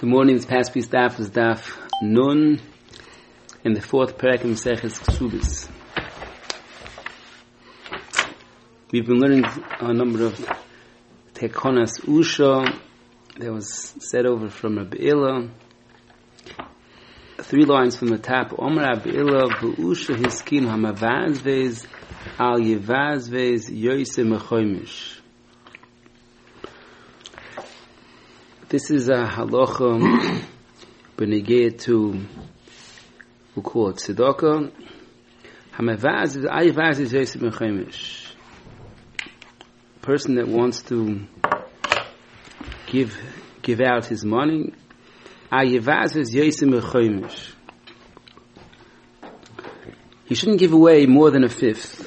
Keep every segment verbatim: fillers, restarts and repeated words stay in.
Good morning. This past piece daf is daf Nun in the fourth parak in Maseches Ksubis. We've been learning a number of Tekonas Usha that was said over from Rabbi Ila. Three lines from the top. Omer Rabbi Ila v'Usha hiskin hamavazvez al yevazvez yoyse mechoymish. This is a halacha beneged to, we call it tzedakah. Hamavazvez al yevazvez yoyse mechoymish. Person that wants to give give out his money, he shouldn't give away more than a fifth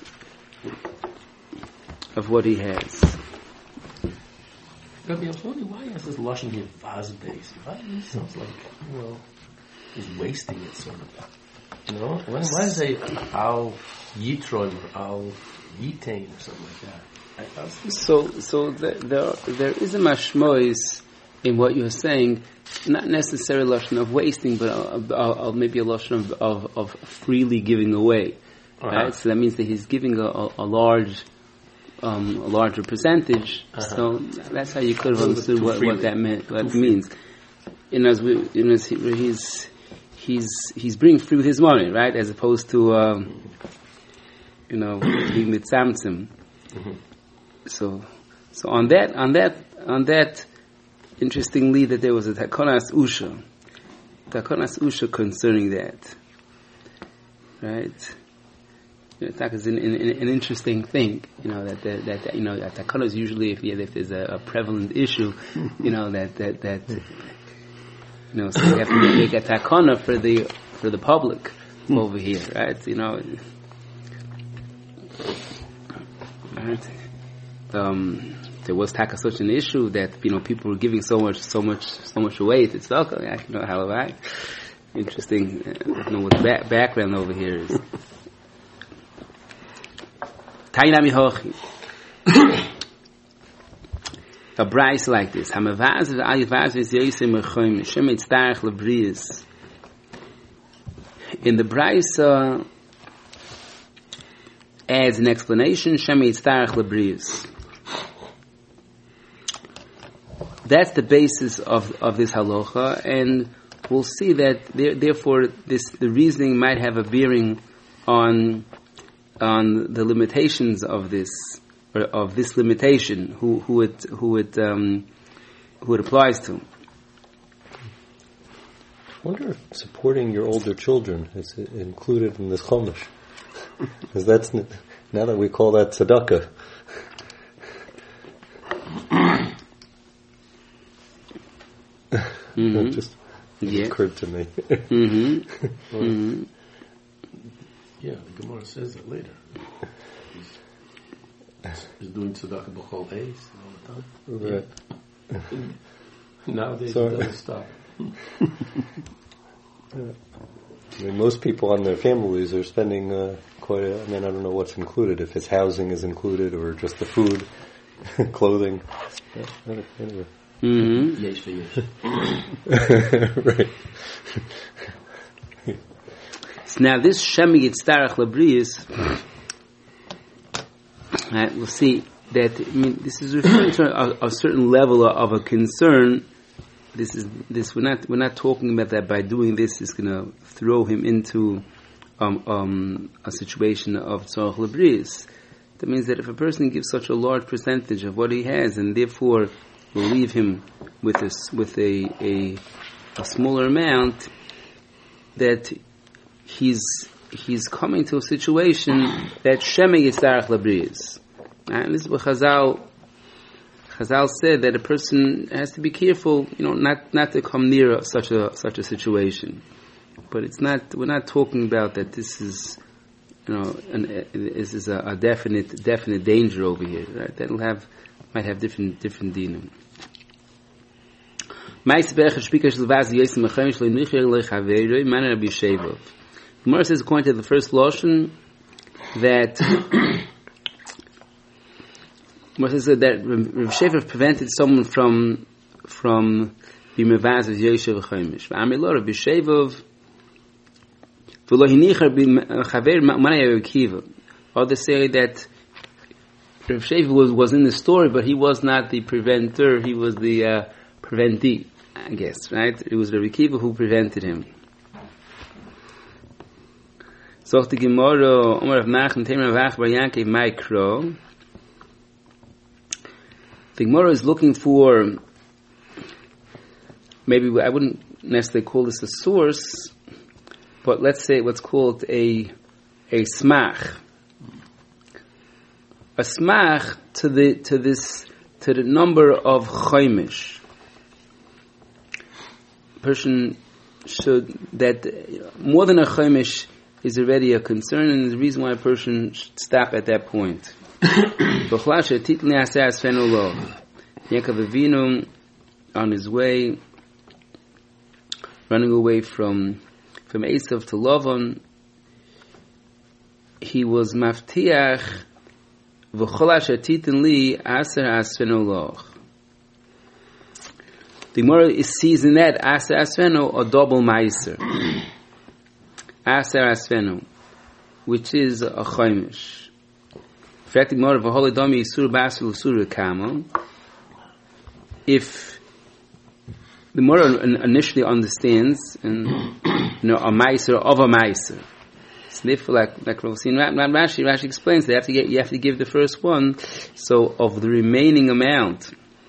of what he has. Rabbi, I was wondering why he has this lashon here, vazbeis. It sounds like, well, he's wasting it, sort of. You know, why does he say al yitron or al yitain or something like that? So, so the, the, there is a mashmois in what you're saying, not necessarily a lashon of wasting, but a, a, a, maybe a lashon of, of, of freely giving away. Uh-huh. Right? So that means that he's giving a, a, a large, um, a larger percentage. Uh-huh. So that's how you could have understood what, what that meant, what it means. In as we, in as he, he's he's he's bringing through his money, right, as opposed to um, you know being mitzamtzim. Mm-hmm. So, so on that, on that, on that, interestingly, that there was a Takonas Usha, Takonas Usha concerning that, right? You know, that is an, an, an interesting thing, you know, that, that, that you know, Takonas usually, if, if there's a, a prevalent issue, you know, that, that, that, you know, so you have to make a Takona for the, for the public over here, right? You know, right? Um, there was taka such an issue that you know people were giving so much, so much, so much away to tzedakah. I you know how right. Interesting. I don't know what the back, background over here is. Tainami hochi. A brayse like this. Hamavaz ayivaz is yisem mechoyim shemet starach lebrius. In the brayse uh, adds an explanation. Shemet starach lebrius. That's the basis of of this halacha, and we'll see that there, therefore this the reasoning might have a bearing on on the limitations of this or of this limitation, who who it who it um, who it applies to. I wonder if supporting your older children is included in this chumash, because that's now that we call that tzedakah. Mm-hmm. It just yeah. occurred to me. mm-hmm. Well, mm-hmm. Yeah, the Gemara says that later. He's, he's doing tzedakah b'chol eis all the time. Right. Yeah. Nowadays so, it doesn't stop. I mean, most people on their families are spending uh, quite a, I mean, I don't know what's included, if it's housing is included or just the food, clothing. Yeah, anyway. Mm-hmm. Yes for yes. Right. So now this Shemi Yitztarach Labrius, right, we'll see that, I mean, this is referring to a, a certain level of a concern. This is, this, we're not, we're not talking about that by doing this is gonna throw him into, um, um, a situation of Tzarach Labrius. That means that if a person gives such a large percentage of what he has, and therefore will leave him with a, with a, a, a smaller amount, that he's, he's coming to a situation that Shemei Yitzarach Labrius. And this is what Chazal, Chazal said, that a person has to be careful, you know, not, not to come near such a, such a situation. But it's not, we're not talking about that this is, you know, an, this is a, a definite, definite danger over here, right? That'll have, might have different, different dinim. Gemara says, according to the first lashon, that Gemara says that Rav Shefer prevented someone from from b'mevaz Yoshev Chaimish. V'amilora b'shevov v'lo hinicher b'chaver manay Akiva. Others say that Rav Sheva was, was in the story, but he was not the preventer, he was the uh, preventee, I guess, right? It was Rav Akiva who prevented him. So the Gemara, Omar of Nachman, Temer of Ach Bar Yankov, Mikro. The Gemara is looking for, maybe I wouldn't necessarily call this a source, but let's say what's called a a smach. A smach to the to this to the number of chaimish. Person should that more than a chaimish is already a concern, and the reason why a person should stop at that point. Yaakov Avinu on his way, running away from from Esav to Lavan, he was maftiach. The Gemara sees in that Aser Asfeno a double Meiser. Aser Asfeno, which is a Chaimish. In fact, the Gemara of Holidami Yisur Basel Yisur Kama. If the Gemara initially understands, and you know, a Meiser of a Meiser. Sniff like like Rashi, Rashi Rashi explains, they have to get you have to give the first one, so of the remaining amount.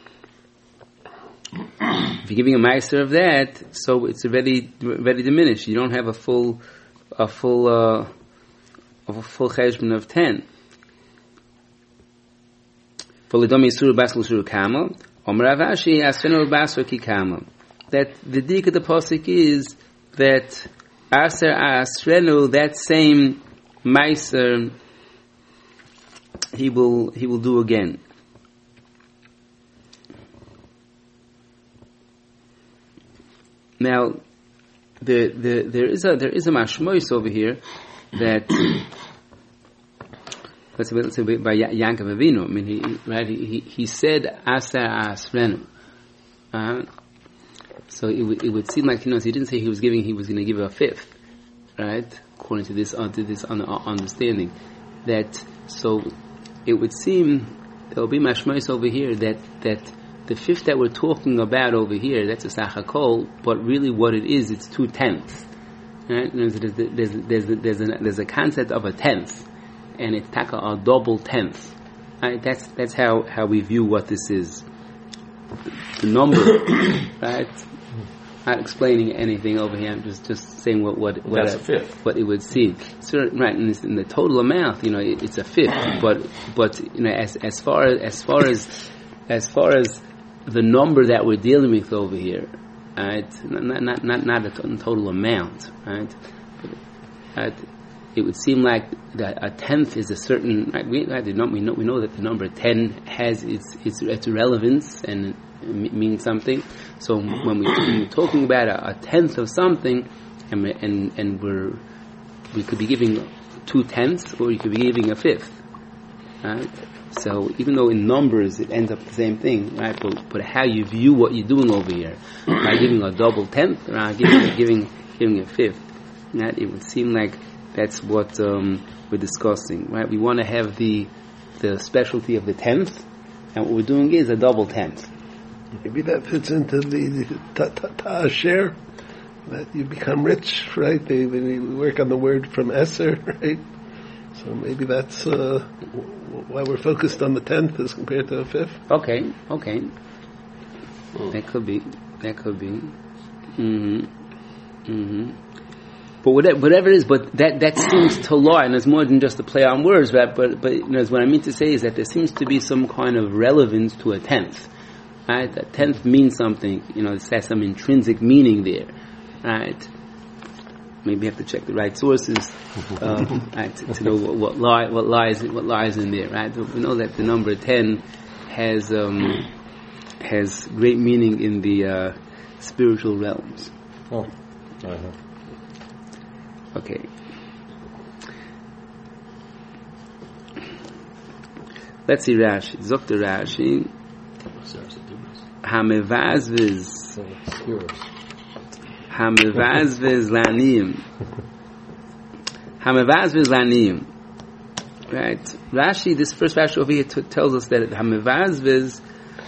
If you're giving a meiser of that, so it's already already diminished. You don't have a full a full uh, of a full cheshbon of ten. For the domi sur basel sur kama, Omer Avashi asfenu basel ki kama. That the dik of the pasuk is that Aser Asrenu, that same meiser, he will he will do again. Now, the the there is a there is a mashmois over here that let's say, let's say by Yaakov Avinu. I mean, he right he he said Aser Asrenu. Uh, So it would it would seem like, you know, he didn't say he was giving he was going to give a fifth, right? According to this uh, to this un- uh, understanding, that so it would seem there will be mashmois over here that that the fifth that we're talking about over here, that's a sachakol, but really what it is, it's two tenths, right? There's there's there's there's, there's, a, there's a concept of a tenth, and it's taka a double tenth. Right? That's that's how, how we view what this is. The number, right? Not explaining anything over here. I'm just, just saying what what what, That's a, a fifth. What it would seem. So, right, in, this, in the total amount, you know, it, it's a fifth. But but you know, as as far as as far as as far as the number that we're dealing with over here, right? Not not not not a total amount, right? Right? It would seem like that a tenth is a certain. Right, we right, we know we know we know that the number ten has its its its relevance and it means something. So when, we, when we're talking about a, a tenth of something, and we, and and we're we could be giving two tenths, or you could be giving a fifth, right? So even though in numbers it ends up the same thing, right? But, but how you view what you're doing over here, by giving a double tenth, or giving giving giving a fifth, right? It would seem like that's what um, we're discussing, right? We want to have the the specialty of the tenth, and what we're doing is a double tenth. Maybe that fits into the ta share, that you become rich, right? They, they work on the word from Esser, right? So maybe that's uh, why we're focused on the tenth as compared to the fifth. Okay, okay. Oh. That could be. That could be. Mm-hmm. Mm-hmm. But whatever, whatever it is, but that, that seems to lie, and it's more than just a play on words, right? But but you know, what I mean to say is that there seems to be some kind of relevance to a tenth. Right, a tenth means something. You know, it has some intrinsic meaning there. Right. Maybe you have to check the right sources, um, right, to, to know what, what, lie, what lies what lies in there. Right. We know that the number ten has um, has great meaning in the uh, spiritual realms. Oh. Uh-huh. Okay. Let's see Rashi. Zok the Rashi. Hamevazviz yours. Hamevazvez laniyim. Hamevazvez laniyim. Right? Rashi, this first Rashi over here t- tells us that Hamevazvez,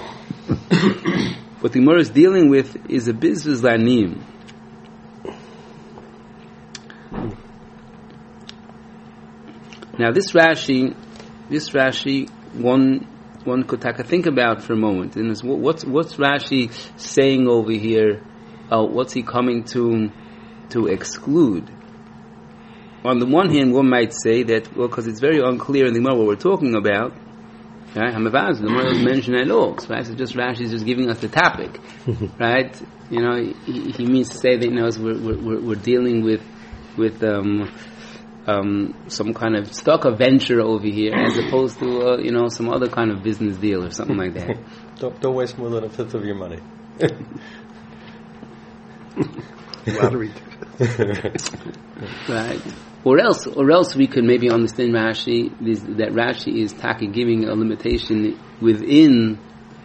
what the Gemara is dealing with is a bizvez laniyim. Now this Rashi, this Rashi, one one could take a think about for a moment. And is, what's what's Rashi saying over here? Uh, what's he coming to to exclude? On the one hand, one might say that, well, because it's very unclear in the Gemara what we're talking about. Right? Hamavaz, the Gemara doesn't mention it at all. So right? It's just Rashi is just giving us the topic, right? You know, he, he means to say that, you know, we're we're we're dealing with with um, um, some kind of stock of venture over here, as opposed to uh, you know, some other kind of business deal or something like that. don't don't waste more than a fifth of your money. Lottery. Right. Or else, or else we could maybe understand Rashi, this, that Rashi is taki giving a limitation within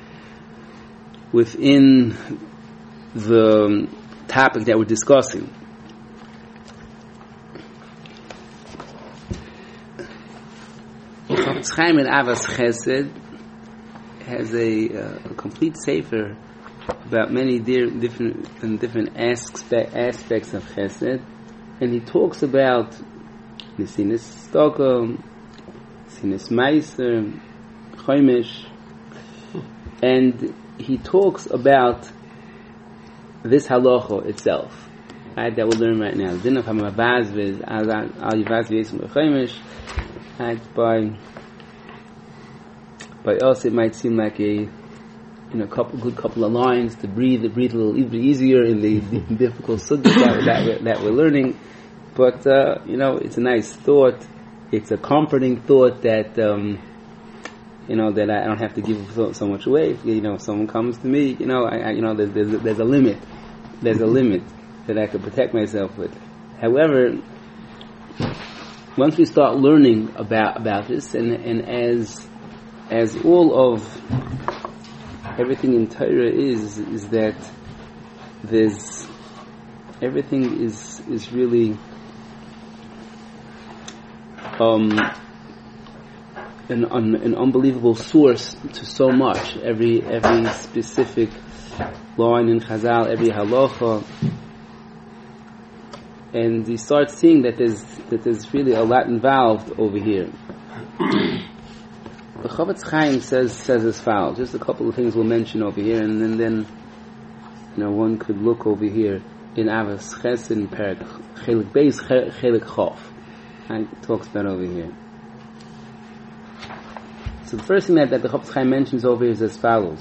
within the topic that we're discussing. Chofetz Chaim in Avas Chesed has a, uh, a complete sefer about many dear, different and different aspe- aspects of Chesed, and he talks about Nesinis Stockholm, Nesinis Meiser, Chomish, and he talks about this halacha itself, right, that we'll learn right now. Din of Hamavazviz, Al Yivazviz Chomish, right, by by us it might seem like a you know, couple good couple of lines to breathe, breathe a little e- easier in the, the difficult subject that, that, we're, that we're learning. But uh, you know, it's a nice thought. It's a comforting thought that um, you know that I don't have to give so, so much away. If, you know, if someone comes to me, you know, I, I, you know, there's, there's, a, there's a limit. There's a limit that I could protect myself with. However, once we start learning about about this, and and as as all of everything in Torah is is that there's everything is is really um, an un, an unbelievable source to so much. Every every specific line in Chazal, every halacha, and you start seeing that there's that there's really a lot involved over here. The Chofetz Chaim says says as follows. Just a couple of things we'll mention over here, and then, then you know, one could look over here in Avos Chesed in Perek Chelik Beis Chelik Chof. And it talks about over here. So the first thing that, that the Chofetz Chaim mentions over here is as follows.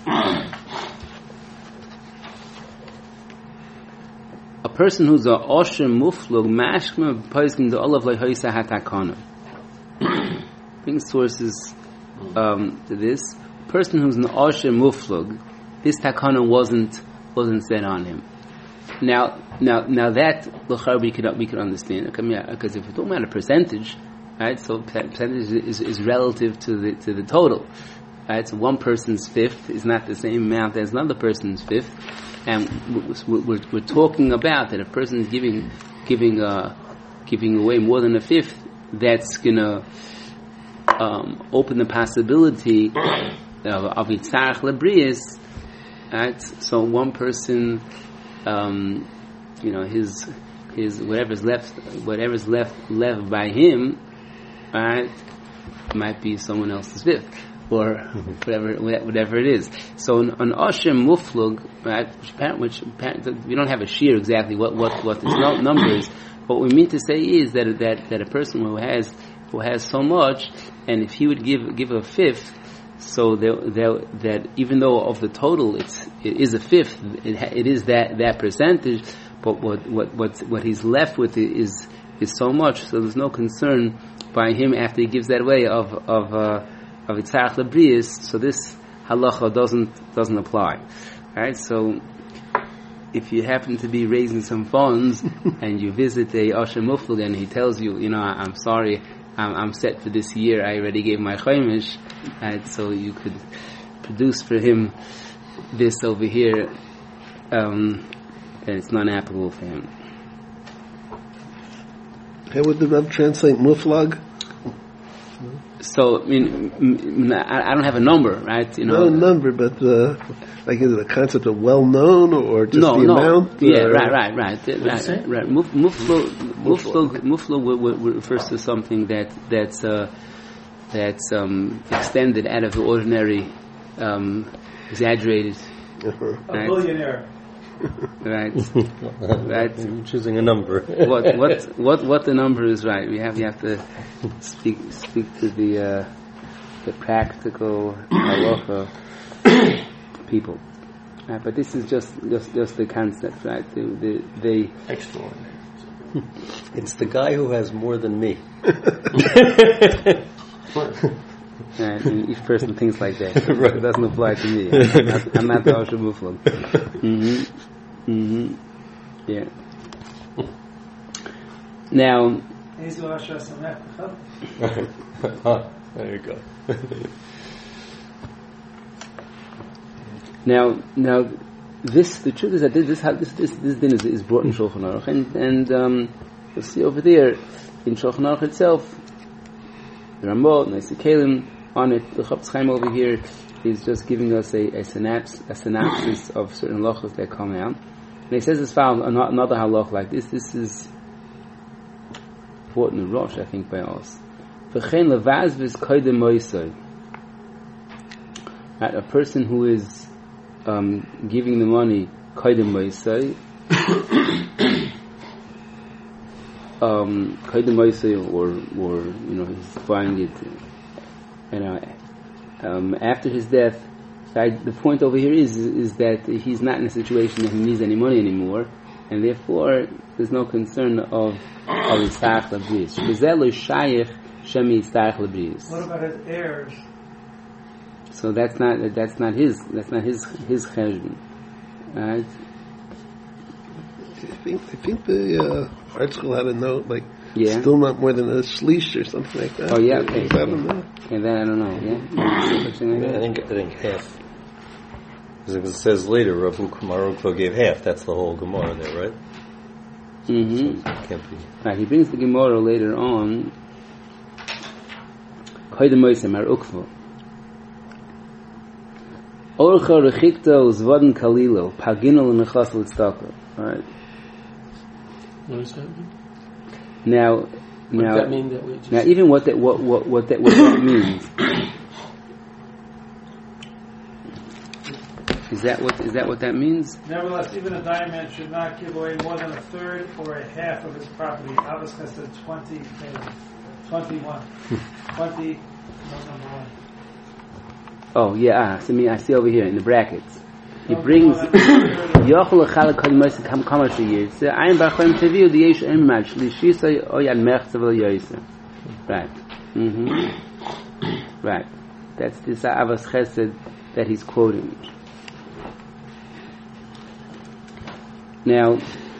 A person who's a Osher Muflug Mashma Poiskin the Olav Lehoisa Hatakana. Bring sources um, to this. A person who's an Osher Muflug, this Takana wasn't wasn't set on him. Now, now, now that l'char we could we could understand, because if we're talking about a percentage, right? So percentage is, is relative to the to the total, right? So one person's fifth is not the same amount as another person's fifth, and we're, we're, we're talking about that a person is giving giving uh, giving away more than a fifth. That's gonna um, open the possibility of itzarach lebrius, right? So one person. Um, you know, his his whatever's left, whatever's left left by him, right, might be someone else's fifth, or whatever whatever it is. So an, an Osher Muflug, right, which, which we don't have a shear exactly what what what this number is. What we mean to say is that that that a person who has who has so much, and if he would give give a fifth. So that that even though of the total it's it is a fifth, it, it is that, that percentage, but what what what what he's left with is is so much. So there's no concern by him after he gives that away of of uh, of itzarach lebrius. So this halacha doesn't doesn't apply, right? So if you happen to be raising some funds and you visit a Osher Muflug and he tells you, you know, I'm sorry. I'm, I'm set for this year. I already gave my chomish, right? So you could produce for him this over here. um, then it's not applicable for him. How would the Rav translate muflag? So, I mean, m- m- I I don't have a number, right? You know, No number, but uh, like is it a concept of well known or just no, the no, amount? yeah, or- right, right, right, you right, say? right. Muf- Muflo, muflo, muflo w- w- refers to something that that's uh, that's um, extended out of the ordinary, um, exaggerated, Uh-huh. right? Billionaire. Right, right. You're choosing a number. What what what what the number is, right? We have you have to speak speak to the uh, the practical halacha people. Right, but this is just just just the concept, right? They they, they Extraordinary. It's the guy who has more than me. right, and each person thinks like that. Right. It doesn't apply to me. I'm not, I'm not the Osher Muflog. Mm-hmm. Mm-hmm. Yeah. Now, He's the Rosh Hashanah. Ah, there you go. now, now, this the truth is that this this this this din is, is brought in Shulchan Aruch, and and um, you'll see over there in Shulchan Aruch itself, the Ramot, Naisi Kalim on it. The Chofetz Chaim over here is just giving us a, a synapse a synopsis of certain halachos that come out. And he says as follows, another halach like this. This is important in Rosh, I think, by us. V'chein levazviz koydem moisei. Right, a person who is um, giving the money koydem moisei, um, koydem moisei, or or you know he's buying it, you know, um, after his death. I, the point over here is is that he's not in a situation that he needs any money anymore, and therefore there's no concern of of Yisach Labris. V'zeh shayich shemi Yisach Labris. What about his heirs? So that's not that's not his that's not his his cheshbon, right? I think I think the uh, art school had a note like Yeah. still not more than a shlish or something like that. Oh yeah, okay. Is that in there? And then I don't know. Yeah, something like I that. think I think half. Because it says later, Rav Marukvo gave half. That's the whole Gemara there, right? Mm-hmm. So it can't be. Right, he brings the Gemara later on. Koydem moisei mar ukvo. Orcha rechikto zvoden kalilo pagino l'nechas l'tzedakah. All right. What does that mean? Now, What now, does that mean that we just... now, even what that what what what that what that means is that what is that what that means? Nevertheless, even a diamond should not give away more than a third or a half of his property. Abbas said twenty, uh, twenty-one. twenty, no, number one. Oh yeah, ah, so me I see over here in the brackets. He No, brings no, that's a third. Yochel Chalak Kodim Moisei Kam Kamar Sheyir. So Ein Bachim Teviu the Yesh Emad Shlishisa Oyad Mechzav El Yoyser. Right. Mm-hmm. Right. That's this Avos Chesed that he's quoting. Now,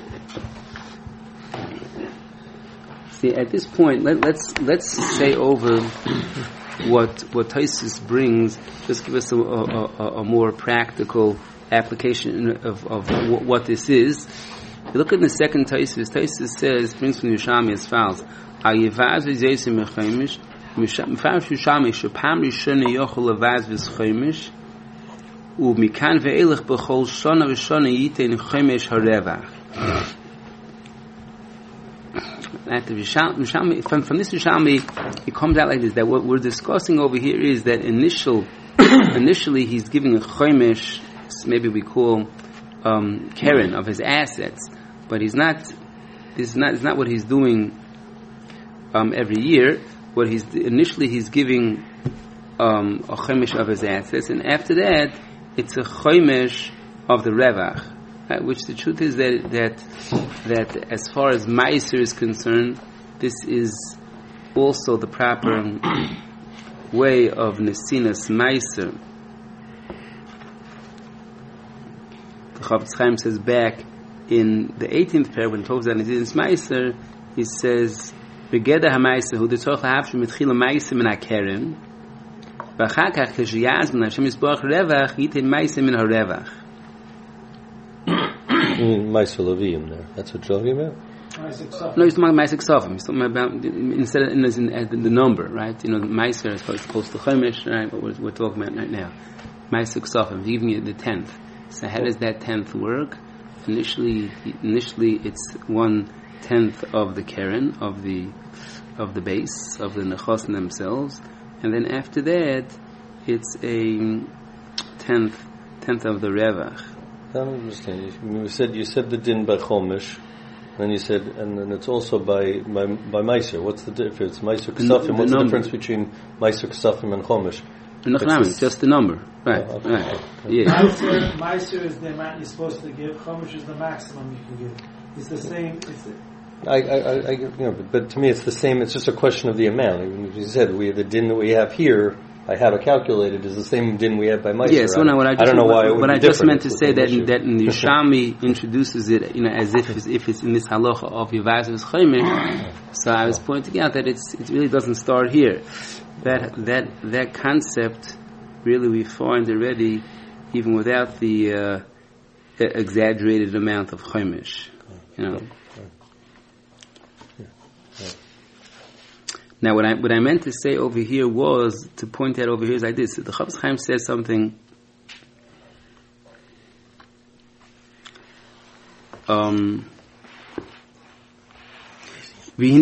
see at this point, let, let's let's say over what what Taisus brings. Just give us a, a, a, a more practical application of, of what, what this is. You look at the second Taisus. Taisus says, brings from Yerushalmi as follows: Ayivaz v'zeisim mechaimish, mifarish Yerushalmi shepam rishona yochel levaz v'zchaimish, u'mikan ve'elech b'chol shona v'shona yitein chaimish harevach. At the Yerushalmi, from, from this Yerushalmi, it comes out like this: that what we're discussing over here is that initial, initially he's giving a chaimish. Maybe we call um, Karen of his assets, but he's not. This is not. It's not what he's doing um, every year. What he's initially he's giving um, a chaimish of his assets, and after that, it's a chaimish of the revach. Right? Which the truth is that that that as far as meiser is concerned, this is also the proper way of nesinas meiser. The Chofetz Chaim says back in the eighteenth paragraph when he talks about Nesinas Meiser, he says, "Begeder haMeiser hu detzorch lahavshu mitchila Meiser min haKeren, v'achar kach keshiyazman Hashem yisborach revach yitin Meiser min harevach." mean Meiser Levium there. That's what you're talking about? No, he's talking about Meiser Ksafim. He's talking about, instead of in, in, in the number, right? You know, Meiser is supposed to Chomesh, right? What we're, we're talking about right now. Meiser Ksafim, he's giving you the tenth. So how does that tenth work? Initially, initially it's one tenth of the Keren, of the of the base, of the Nechosim themselves. And then after that, it's a tenth, tenth of the Revach. I don't understand. You said, you said the din by Chomesh. Then you said, and then it's also by by, by Meiser. What's the difference? Meiser Ksafim. What's the, the difference between Meiser Ksafim and Chomesh? It's just the number, right? Oh, okay. Right. Okay. Yeah. Meiser, Meiser is the amount you're supposed to give. Chomesh is the maximum you can give. It's the same. It's the, I, I, I, I, you know, but, but to me, it's the same. It's just a question of the amount. Even if you said we the din that we have here, I have it calculated, is the same din we have by Meiser. Yes, yeah, so no, what I, just, I don't know why. It would what be I just meant to it's say that issue. that in the Yerushalmi introduces it, you know, as if it's, if it's in this halacha of Yevazos Chomesh. So I was pointing out that it's it really doesn't start here. That that that concept really we find already, even without the uh, exaggerated amount of Chomesh. You know. Now, what I what I meant to say over here was to point out over here is like this: the Chofetz Chaim says something. Um, there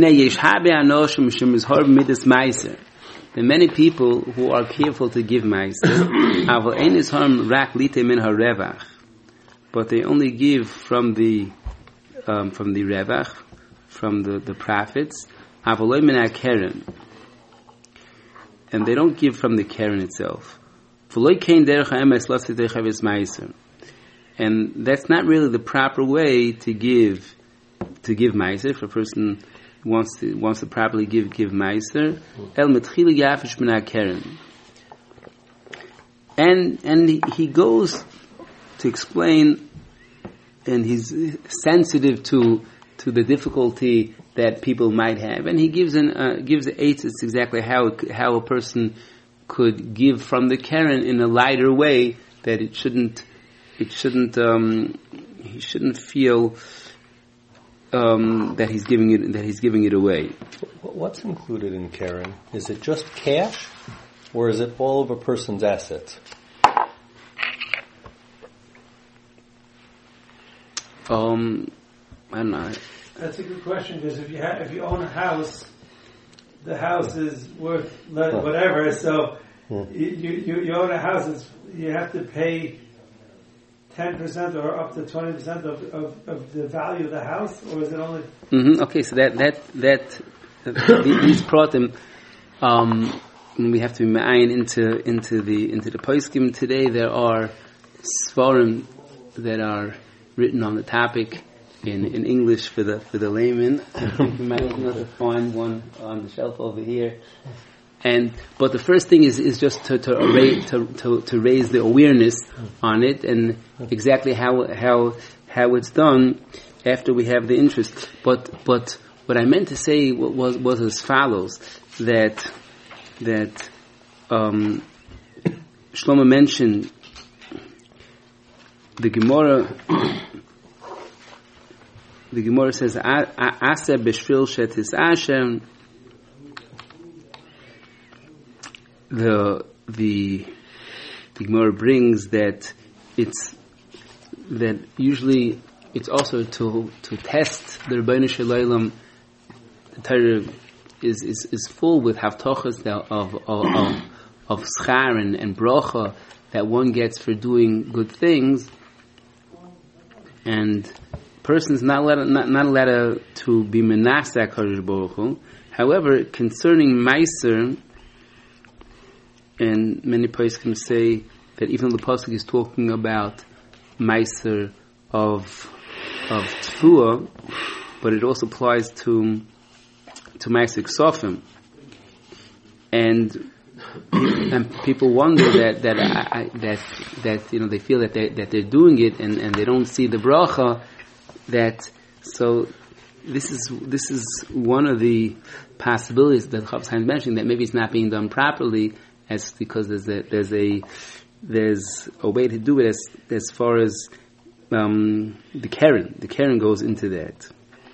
are many people who are careful to give meiser, but they only give from the um, from the revach, from the, the profits. And they don't give from the Keren itself. And that's not really the proper way to give to give meiser. If a person wants to wants to properly give give meiser, el mitchila yafish min Keren. And and he, he goes to explain, and he's sensitive to to the difficulty that people might have, and he gives an uh, gives eight. It's exactly how how a person could give from the Keren in a lighter way, that it shouldn't it shouldn't um, he shouldn't feel um, that he's giving it that he's giving it away. What's included in Keren? Is it just cash, or is it all of a person's assets? Um, I don't know. That's a good question, because if you ha- if you own a house, the house is worth le- whatever. So you, you you own a house, it's, you have to pay ten percent or up to twenty percent of, of of the value of the house, or is it only? Mm-hmm. Okay, so that that that uh, these pratim, um, we have to be ma'ayin into into the into the poskim today. There are svarim that are written on the topic. In, in English for the for the layman. I think we might not find one on the shelf over here. And but the first thing is is just to to, raise, to to to raise the awareness on it and exactly how how how it's done after we have the interest. But but what I meant to say was was as follows, that that um, Shlomo mentioned the Gemara. The Gemara says, "Asa b'shvil shetis Hashem." The the the Gemara brings that it's that usually it's also to to test the Rebbeinu Shalom. The Torah is is is full with havtochas of of of, of schar and, and bracha that one gets for doing good things, and person is not allowed, not, not allowed to be menaseh HaKadosh Baruch Hu. However, concerning Meiser, and many poskim say that even the pasuk is talking about Meiser of of Tfuah, but it also applies to to Meiser Ksafim, and and people wonder that that I, I, that that you know they feel that they that they're doing it and, and they don't see the bracha. That so this is this is one of the possibilities that Chofetz Chaim mentioned, that maybe it's not being done properly, as because there's a there's a there's a way to do it as as far as um, the Karen. The Karen goes into that.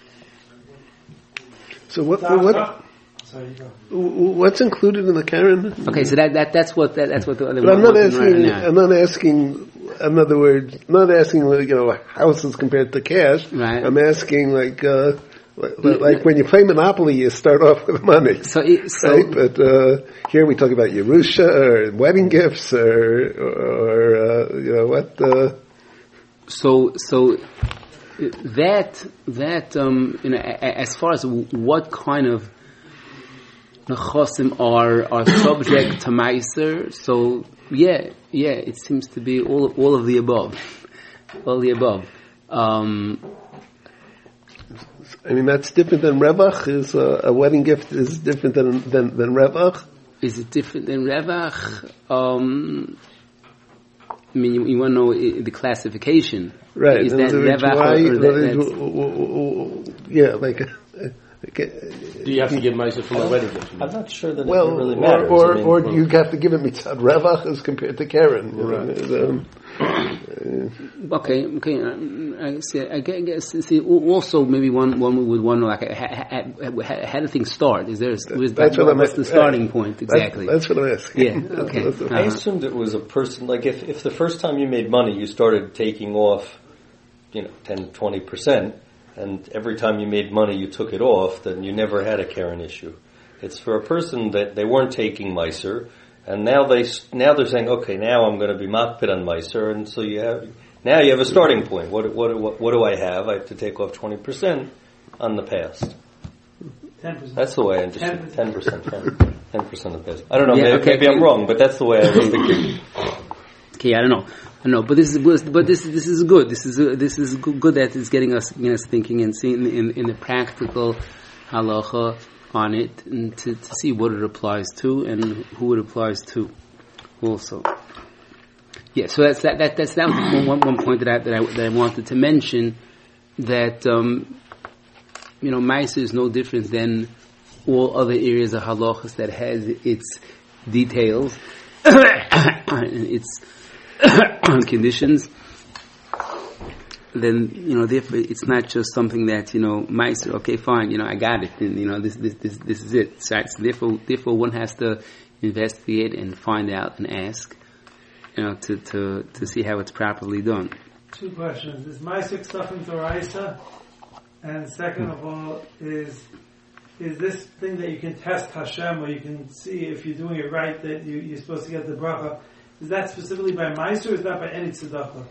So what what Sorry, go. what's included in the Karen? Okay, so that, that that's what that, that's what the other. But I'm not asking. Right I'm not asking. In other words, I'm not asking you know houses compared to cash. Right. I'm asking like uh, like, like when you play Monopoly, you start off with money. So, it, so right? But uh, here we talk about Yerusha or wedding gifts or or uh, you know what. Uh, so so that that um, you know, as far as what kind of nechosim are are subject to meiser, so yeah, yeah, it seems to be all all of the above, all of the above. Um, I mean, that's different than revach. Is uh, a wedding gift is different than than, than revach? Is it different than revach? Um, I mean, you, you want to know i- the classification, Right? Is In that other words, revach why- or, or in other that, words, that's, w- w- w- yeah, like. Uh, okay. Do you have to give Meiser for my wedding gift? I'm not sure that Well, it really or, matters. or, I mean, or do you have to give it mitzad revach as compared to Karen? Right. Um, Okay, okay. um, I see. I gue- guess. See, al- also maybe one one would wonder like, how, how, how do things start? Is there? Is That's that, what I'm- what's the starting point exactly? That's, that's what I'm asking. Yeah, okay. That's what- I Uh-huh. assumed it was a person, like if, if the first time you made money you started taking off, you know, ten, twenty percent, and every time you made money you took it off, then you never had a Karen issue. It's for a person that they weren't taking Meiser, and now they, now they're saying, okay, now I'm going to be makpid on Meiser, and so you have, now you have a starting point. What, what, what, what do I have? I have to take off twenty percent on the past. Ten percent. That's the way I understood. Ten Ten percent, ten percent of the past. I don't know. Yeah, maybe, okay, maybe okay. I'm wrong, but that's the way I was thinking. Okay, I don't know. I don't know, but this is but this this is good. This is this is good good that it's getting us getting us thinking and seeing in in the practical halacha on it, and to, to see what it applies to and who it applies to, also. Yeah, so that's that. that that's that was one, one point that I that I that I wanted to mention, that um, you know, Meiser is no different than all other areas of halachas that has its details and its conditions. Then, you know, therefore it's not just something that, you know, Meiser, okay, fine, you know, I got it, and you know, this this this this is it. So therefore, therefore, one has to investigate and find out and ask, you know, to to to see how it's properly done. Two questions. Is Meiser stuff in Doraisa? And second of all, is is this thing that you can test Hashem, or you can see if you're doing it right, that you, you're supposed to get the bracha? Is that specifically by Meiser, or is that by any tzedakah?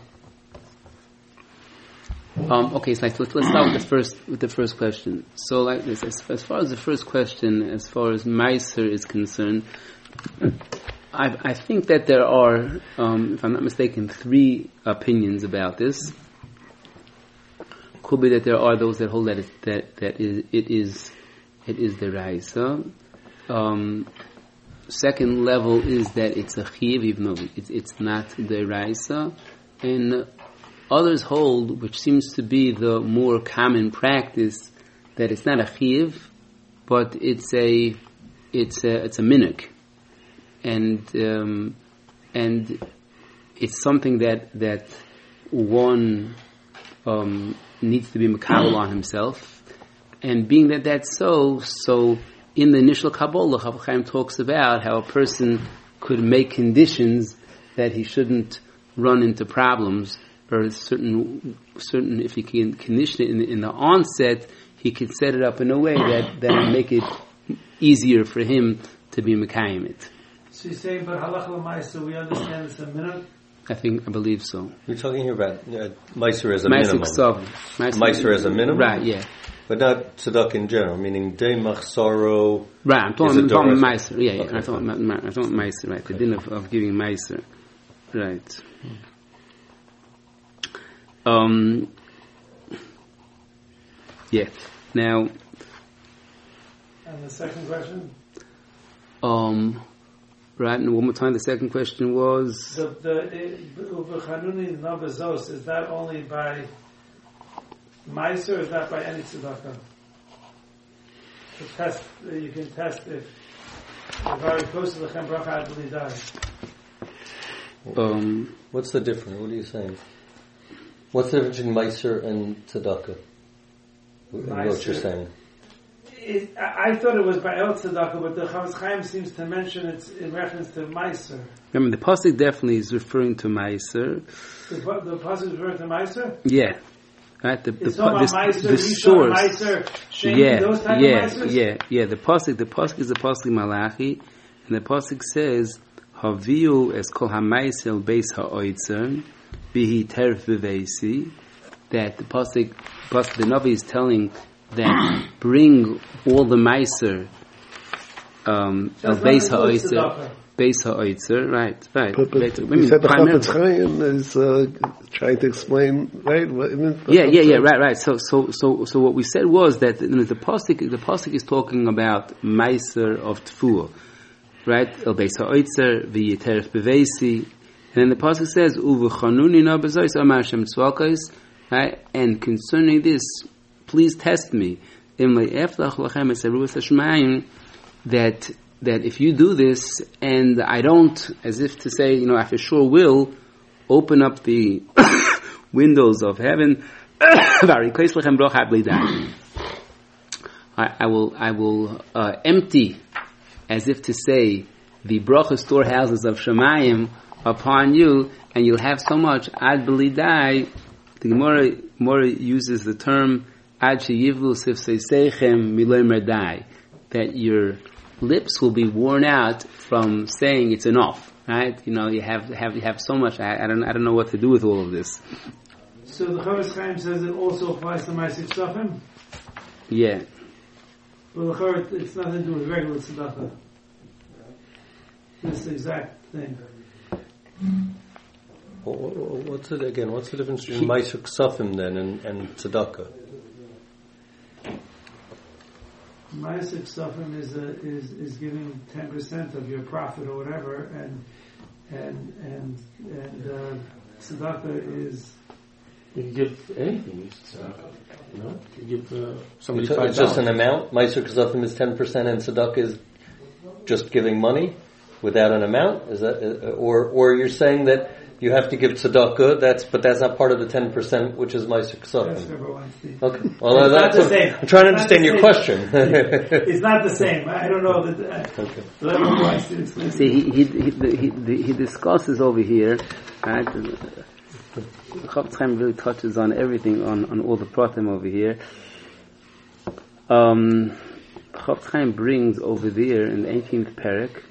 Um, okay, so like, let's, let's start with the first with the first question. So, like this, as, as far as the first question, as far as Meiser is concerned, I, I think that there are, um, if I'm not mistaken, three opinions about this. Could be that there are those that hold that it, that that is it is it is the Raisa. Um, second level is that it's a Chiv, even though it's it's not the Raisa, and others hold, which seems to be the more common practice, that it's not a chiv, but it's a it's a it's a minhag, and um, and it's something that that one um, needs to be makabel on himself. And being that that's so, so in the initial Kabbalah, Chafetz Chaim talks about how a person could make conditions that he shouldn't run into problems. Or certain, certain, if he can condition it in the, in the onset, he can set it up in a way that that will make it easier for him to be mekayim it. So you're saying, but halacha l'maisa, we understand it's a minute. I think, I believe so. You're talking here about uh, Meiser as a Meiser minimum. k'sav. Meiser as a minimum? Right, yeah. But not tzedakah in general, meaning day machsaro. Right, I'm talking, Is it I'm talking Doraisa? Meiser. Yeah, yeah. Okay. I'm talking about, I'm talking Meiser, right. The din of, of giving Meiser. Right. Um, yeah. Now, And the second question? um, right, and one more time, the second question was... The, the, Uvechanuni Navazos, is that only by Meiser, or is that by any tzedakah? To test, uh, you can test if you're very close to the Chem Bracha Ad B'Nidai. Um, What's the difference? What are you saying? What's the difference between Meiser and Tzedakah? In what you're saying? It, I I thought it was Ba'el Tzedakah, but the Chavetz Chaim seems to mention it's in reference to Meiser. I mean, the pasuk definitely is referring to Meiser. The, the pasuk is referring to Meiser? Yeah. Right? The, It's the, talking this, about Meiser, the Rishon, source. Meiser, Sheni, Yeah, those type yeah, of Meisers? yeah, yeah. The pasuk, the pasuk is the pasuk Malachi, and the pasuk says, "Haviu es kol ha'meiser beis ha'oitzer, bihi terf v'veisi." That the pasuk, pasuk the Navi is telling that bring all the meiser um, el That's beis not includes ha'oitzer, tzedakah. beis ha'oitzer, right, right. But, but Right. I you mean, said the primarily- Chavetz Chaim is uh, trying to explain, right? What, Yeah, yeah, yeah, right, right. So, so, so, so what we said was that you know, the pasuk, the pasuk is talking about meiser of tfuah, right? El beis ha'oitzer v'yiteref beveisi, and then the pasuk says uv'chanuni na bezois amar Hashem tzvakos, right? And concerning this, please test me. Im le'eflach lachem es eruas hashmayim, that that if you do this, and I don't, as if to say, you know, I for sure will open up the windows of heaven. I, I will, I will uh, empty, as if to say, the bracha storehouses of Shemayim upon you, and you'll have so much ad belidai. The Gemara, Gemara uses the term ad sheyivlu sifseisechem miloi merdai, that your lips will be worn out from saying it's enough. Right? You know, you have have you have so much. I, I don't I don't know what to do with all of this. So the Chavetz Chaim says it also applies to Ma'aseh Ksafim? Yeah. Well, the Chavetz, it's nothing to do with regular tzedakah. This exact thing. What- what- What's it again? What's the difference between Meiser Ksafim then and, and Tzedakah? Ma'aseh Ksafim is a, is is giving ten percent of your profit or whatever, and and and and uh, tzedakah is You can give anything, you should, you know? You give uh, somebody It's, five it's just an dollars. amount. Meiser Ksafim is ten percent, and Tzedakah is just giving money without an amount. Is that, uh, or or you're saying that you have to give tzedakah? That's but that's not part of the ten percent, which is Meiser that's Ksafim. Rabbi Weinstein. Okay. Well, It's not that's the what- same. I'm trying to It's not understand the your same. question. It's not the same. I don't know that. Uh, Okay. Let Rabbi Weinstein explain. See, he he he, he, he discusses over here, right? Chavetz Chaim really touches on everything, on, on all the pratim over here. Um, Chavetz Chaim brings over there in the eighteenth parak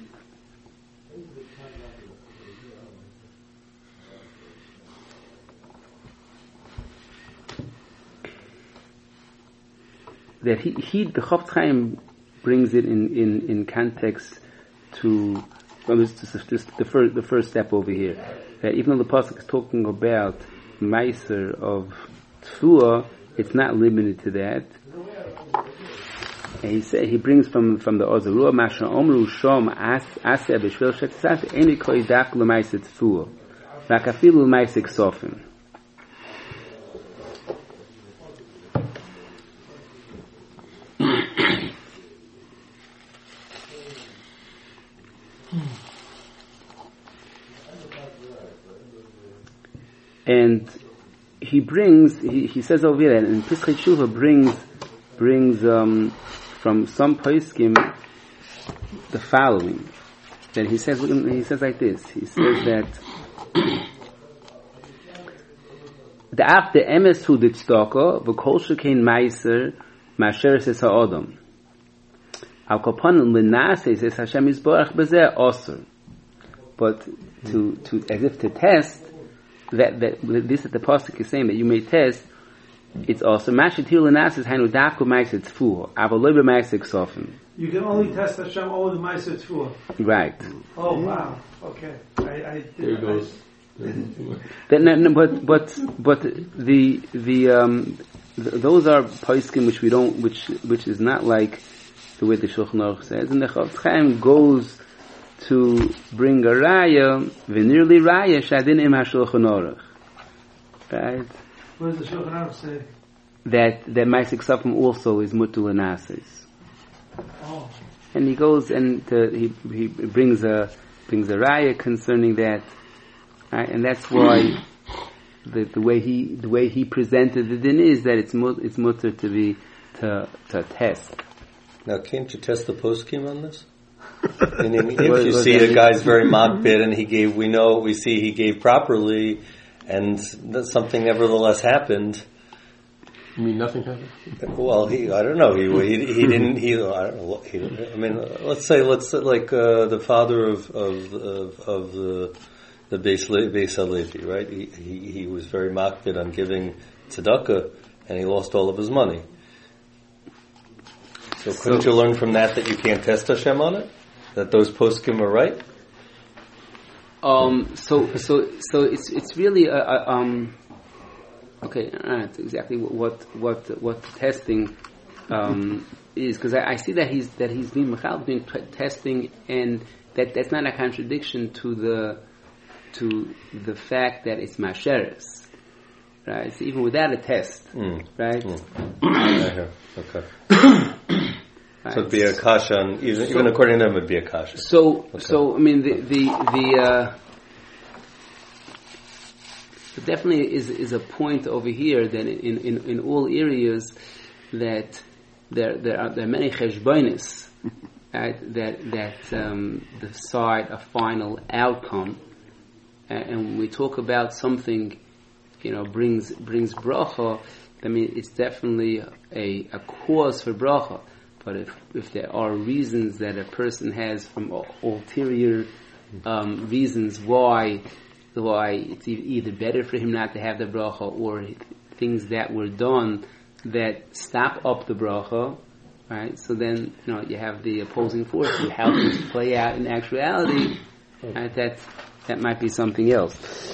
that he, he the Chavetz Chaim brings it in, in, in context to, well, this, this, this, the first the first step over here, that even though the pasuk is talking about meiser of tfuah, it's not limited to that. And he said he brings from from the Ozarua Masha Omru Shom As Aseh B'Shvil Shetzas Eni Koi Dak L'Meiser Tfuah V'Akafilu L'Meiser Ksofim. And he brings, he, he says over here, and Pischei Tshuva brings, brings um, from some poskim the following. That he says, he says like this. He says that the after emes hu ditztaka v'kol shekein meiser masher says ha'odam al kopanim l'naseh says Hashem yisborach b'zeh osur. But to to as if to test that that this that the pasuk is saying that you may test, it's also mashatil l'naseh hainu dafku meiser tfuah avaloi b'meiser ksofim. You can only test Hashem over the Ma'aseh Tzfuah. Right. Oh wow. Okay. I, I There it goes. That, no, no, but but but the the um th- those are poskim which we don't which which is not like the way the Shulchan Aruch says, and the Chavetz Chaim goes to bring a raya v'nirli raya shadin im haShulchan Aruch, right? What does the Shulchan Aruch say? That that Ma'aseh Ksafim also is mutul l'nases. Oh. And he goes and uh, he he brings a brings a raya concerning that, right? And that's why the, the way he the way he presented the din is that it's mut, it's mutter to be to to test. Now, can't you test the poskim on this? Meaning, if you see a guy's very makbid and he gave, we know, we see he gave properly, and something nevertheless happened. You mean nothing happened? Well, he, I don't know, he he, he didn't, he, I don't know, he, I mean, let's say, let's say like uh, the father of of of, of the the Beis Le- Beis Halevi, right? He, he he was very makbid on giving tzedakah, and he lost all of his money. So couldn't so, you learn from that that you can't test Hashem on it? That those poskim are right? Um. So so so it's it's really a, a um. Okay, that's exactly what what what the testing um, is, because I, I see that he's that he's being mechal doing t- testing, and that that's not a contradiction to the to the fact that it's masheres, right? So even without a test, mm. right? Mm. Okay. Right. So it'd be a kasha, on, even, so, even according to them, it'd be a kasha. So, okay. so I mean, the the the uh, so definitely is is a point over here that in, in, in all areas that there there are there are many cheshbonis, right, that that um, decide a final outcome, and, and when we talk about something, you know, brings brings bracha, I mean, it's definitely a a cause for bracha. But if, if there are reasons that a person has from ulterior um, reasons why why it's either better for him not to have the bracha, or things that were done that stop up the bracha, right? So then, you know, you have the opposing force. You how things play out in actuality, right? That that might be something else.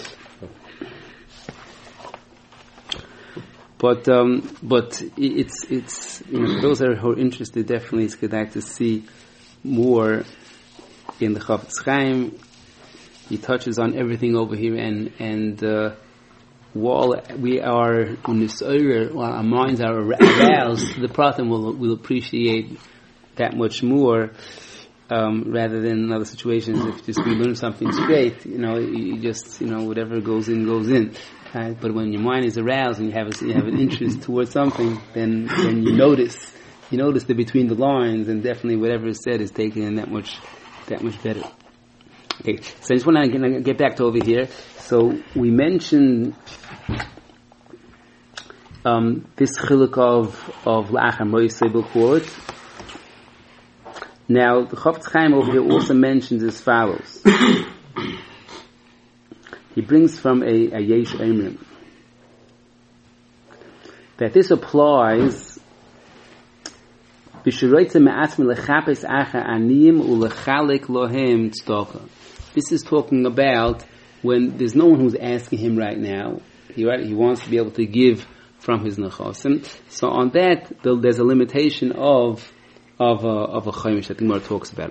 But um, but it's it's you know, those are who are interested, definitely it's good to see more in the Chafetz Chaim. He touches on everything over here, and and uh, while we are in this area, while our minds are aroused, the Pratim will will appreciate that much more, um, rather than in other situations. If just we learn something straight, you know, you just you know whatever goes in goes in. Right? But when your mind is aroused and you have a, you have an interest towards something, then then you notice you notice that between the lines, and definitely whatever is said is taken in that much that much better. Okay, so I just want to get back to over here. So we mentioned um, this chiluk of of la'achar moisei b'kvod. Now the Chafetz Chaim over here also mentions as follows. He brings from a, a Yesh Emrim that this applies this is talking about when there's no one who's asking him right now. He, right, he wants to be able to give from his nechasim. So on that, there's a limitation of of a, of a chaimish that the Gemara talks about.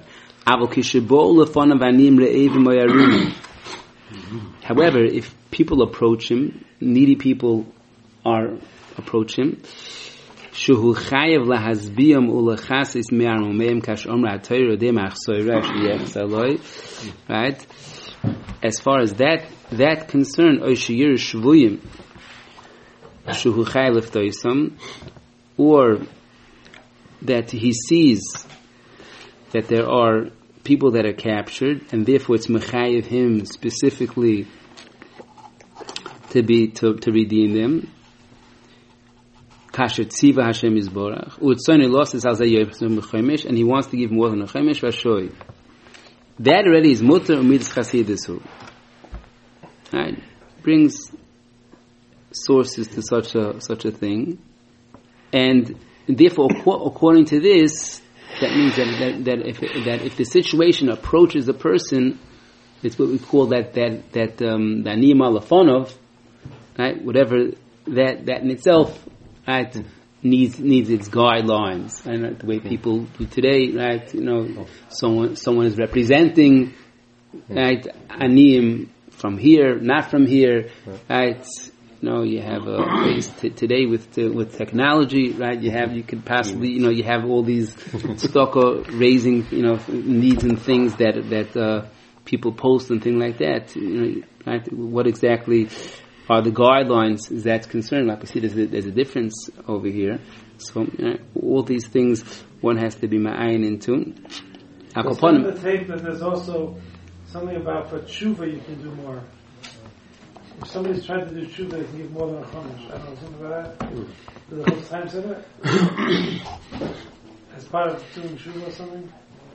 However, if people approach him, needy people are approach him, shuhu chayev lahazbiyam ulachasis me'armumeim kash omra atayra demach soyresh yechsaloi. Right? As far as that that concern, oishiyir shvuyim shuhu chayev leftoisam, or that he sees that there are people that are captured, and therefore it's mechayev him specifically to be to, to redeem them. Kasher tziva Hashem yizborach u'tzoni losses al zayyev b'chomesh, and he wants to give more than a chomesh v'ashoy. That already is mutar u'midas chasidisu. Right, brings sources to such a such a thing, and therefore, according to this, that means that that, that if that if the situation approaches a person, it's what we call that that that um, the niyama lafonov, right? Whatever that that in itself, right, needs needs its guidelines, and right? The way people do today, right? You know, someone someone is representing, right, aniyim from here, not from here, right? You know, you have a place t- today with t- with technology, right? You have you could possibly, you know, you have all these stocker raising, you know, needs and things that that uh, people post and things like that. You know, right? What exactly are the guidelines that's concerned. Like we see, there's a, there's a difference over here. So you know, all these things one has to be ma'ayin into. It's on the tape that there's also something about for tshuva you can do more. If somebody's trying to do tshuva, they can give more than a chomesh. I don't know something about that. Mm. Did the whole time say that? As part of doing tshuva or something?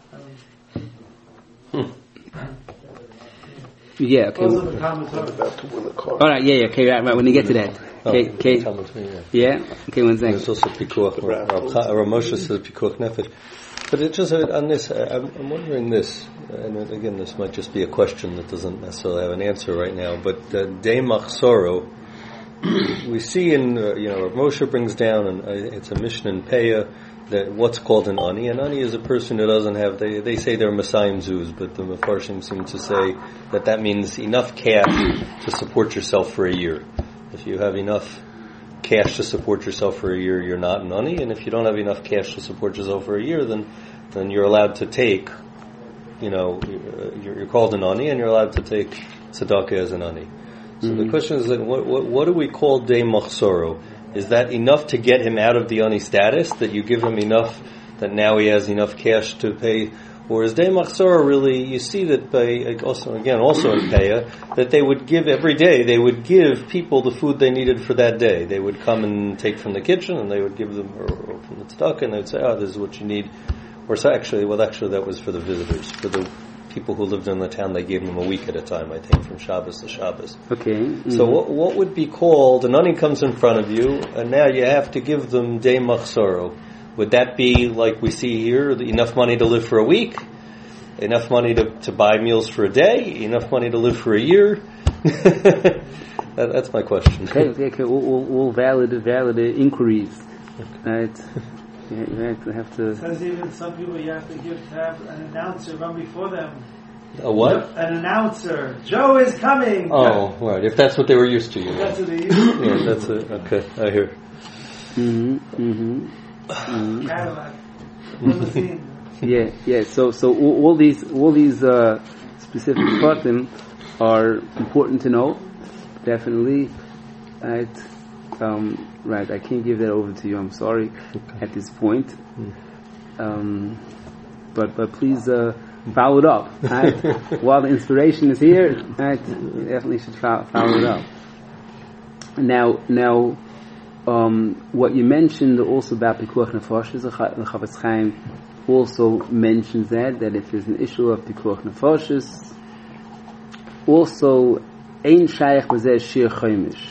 Um, yeah, okay. Those are the comments on about to win the car. All right, yeah, yeah, okay, right, right. When you get to that, okay, okay. Oh, Yeah, okay, one second. There's also pikuach. Rav Moshe says pikuach nefesh. But it just on this, I'm, I'm wondering this, and again, this might just be a question that doesn't necessarily have an answer right now. But uh, Dei Machsoro, we see in uh, you know Rav Moshe brings down, and uh, it's a Mishnah in Peah, that what's called an ani. An ani is a person who doesn't have. They they say they're Masayim Zuz, but the Mefarshim seem to say that that means enough cash to support yourself for a year. If you have enough cash to support yourself for a year, you're not an ani, and if you don't have enough cash to support yourself for a year, then then you're allowed to take, you know, you're, you're called an ani, and you're allowed to take tzedakah as an ani. So mm-hmm. the question is that what, what, what do we call dei machsoro? Is that enough to get him out of the ani status, that you give him enough, that now he has enough cash to pay? Or is dei machsoro really, you see that by, also again, also in Peah, that they would give every day, they would give people the food they needed for that day. They would come and take from the kitchen, and they would give them, or, or from the tzedakah, and they would say, oh, this is what you need. Or so actually, well actually that was for the visitors, for the people who lived in the town, they gave them a week at a time, I think, from Shabbos to Shabbos. Okay. Mm-hmm. So what what would be called, an ani comes in front of you, and now you have to give them dei machsoro. Would that be, like we see here, enough money to live for a week? Enough money to, to buy meals for a day? Enough money to live for a year? that, that's my question. Okay, okay, okay. All, all, all valid, valid inquiries. Right. You have to have to. It says even some people you have to give to have an announcer run before them. A what? An announcer. Joe is coming. Oh, right. If that's what they were used to, you know. That's what they used to. Yeah, that's it. Okay, I hear. Mm-hmm. Mm-hmm. mm-hmm. Cadillac. Limousine. Yeah, yeah. So, so all, all these, all these uh, specific pratim are important to know. Definitely, right? Um, right. I can't give that over to you. I'm sorry okay. at this point. Mm. Um, but but please uh, follow it up. Right? While the inspiration is here, right? You definitely should follow, follow it up. Now, now, um, what you mentioned also about pikuach nefashos, the Chafetz Chaim also mentions that that if there's an issue of pikuach nefashos, also ein shaykh b'zeh shir chomish.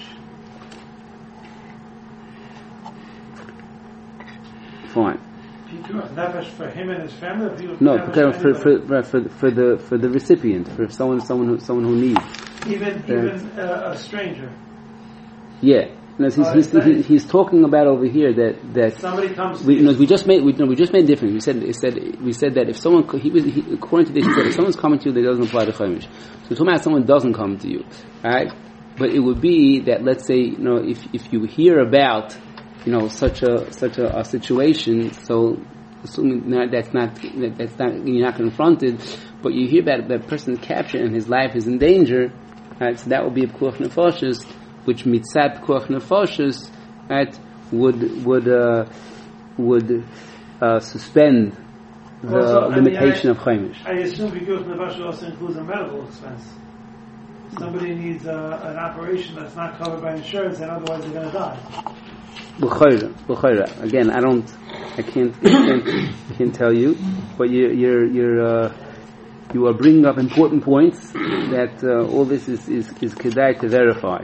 Fine. Pikuach nefesh for him and his family. No, for for, for for for the for the recipient, for someone someone who someone who needs. Even uh, even uh, a stranger. Yeah. No, he's, oh, he's, he's, he's talking about over here that, that somebody comes. We, no, we just made we, no, we just made different. We said, we said we said that if someone he was he, according to this he said if someone's coming to you that doesn't apply to Chaimish. So we're talking about someone doesn't come to you, right? But it would be that let's say you know if if you hear about you know such a such a, a situation, so assuming that that's not that, that's not you're not confronted, but you hear about that person's captured and his life is in danger, right? So that would be a pikuach nefashos, which mitzat pikuach nefashos, right, would would uh, would uh, suspend the also, limitation I mean, I, of chaimish. I assume pikuach nefashos also includes a medical expense. Somebody needs uh, an operation that's not covered by insurance, and otherwise they're going to die. B'chayra, b'chayra. Again, I don't, I can't, I can't, can't tell you, but you're you're you're. Uh, you are bringing up important points that uh, all this is is is kedai to verify.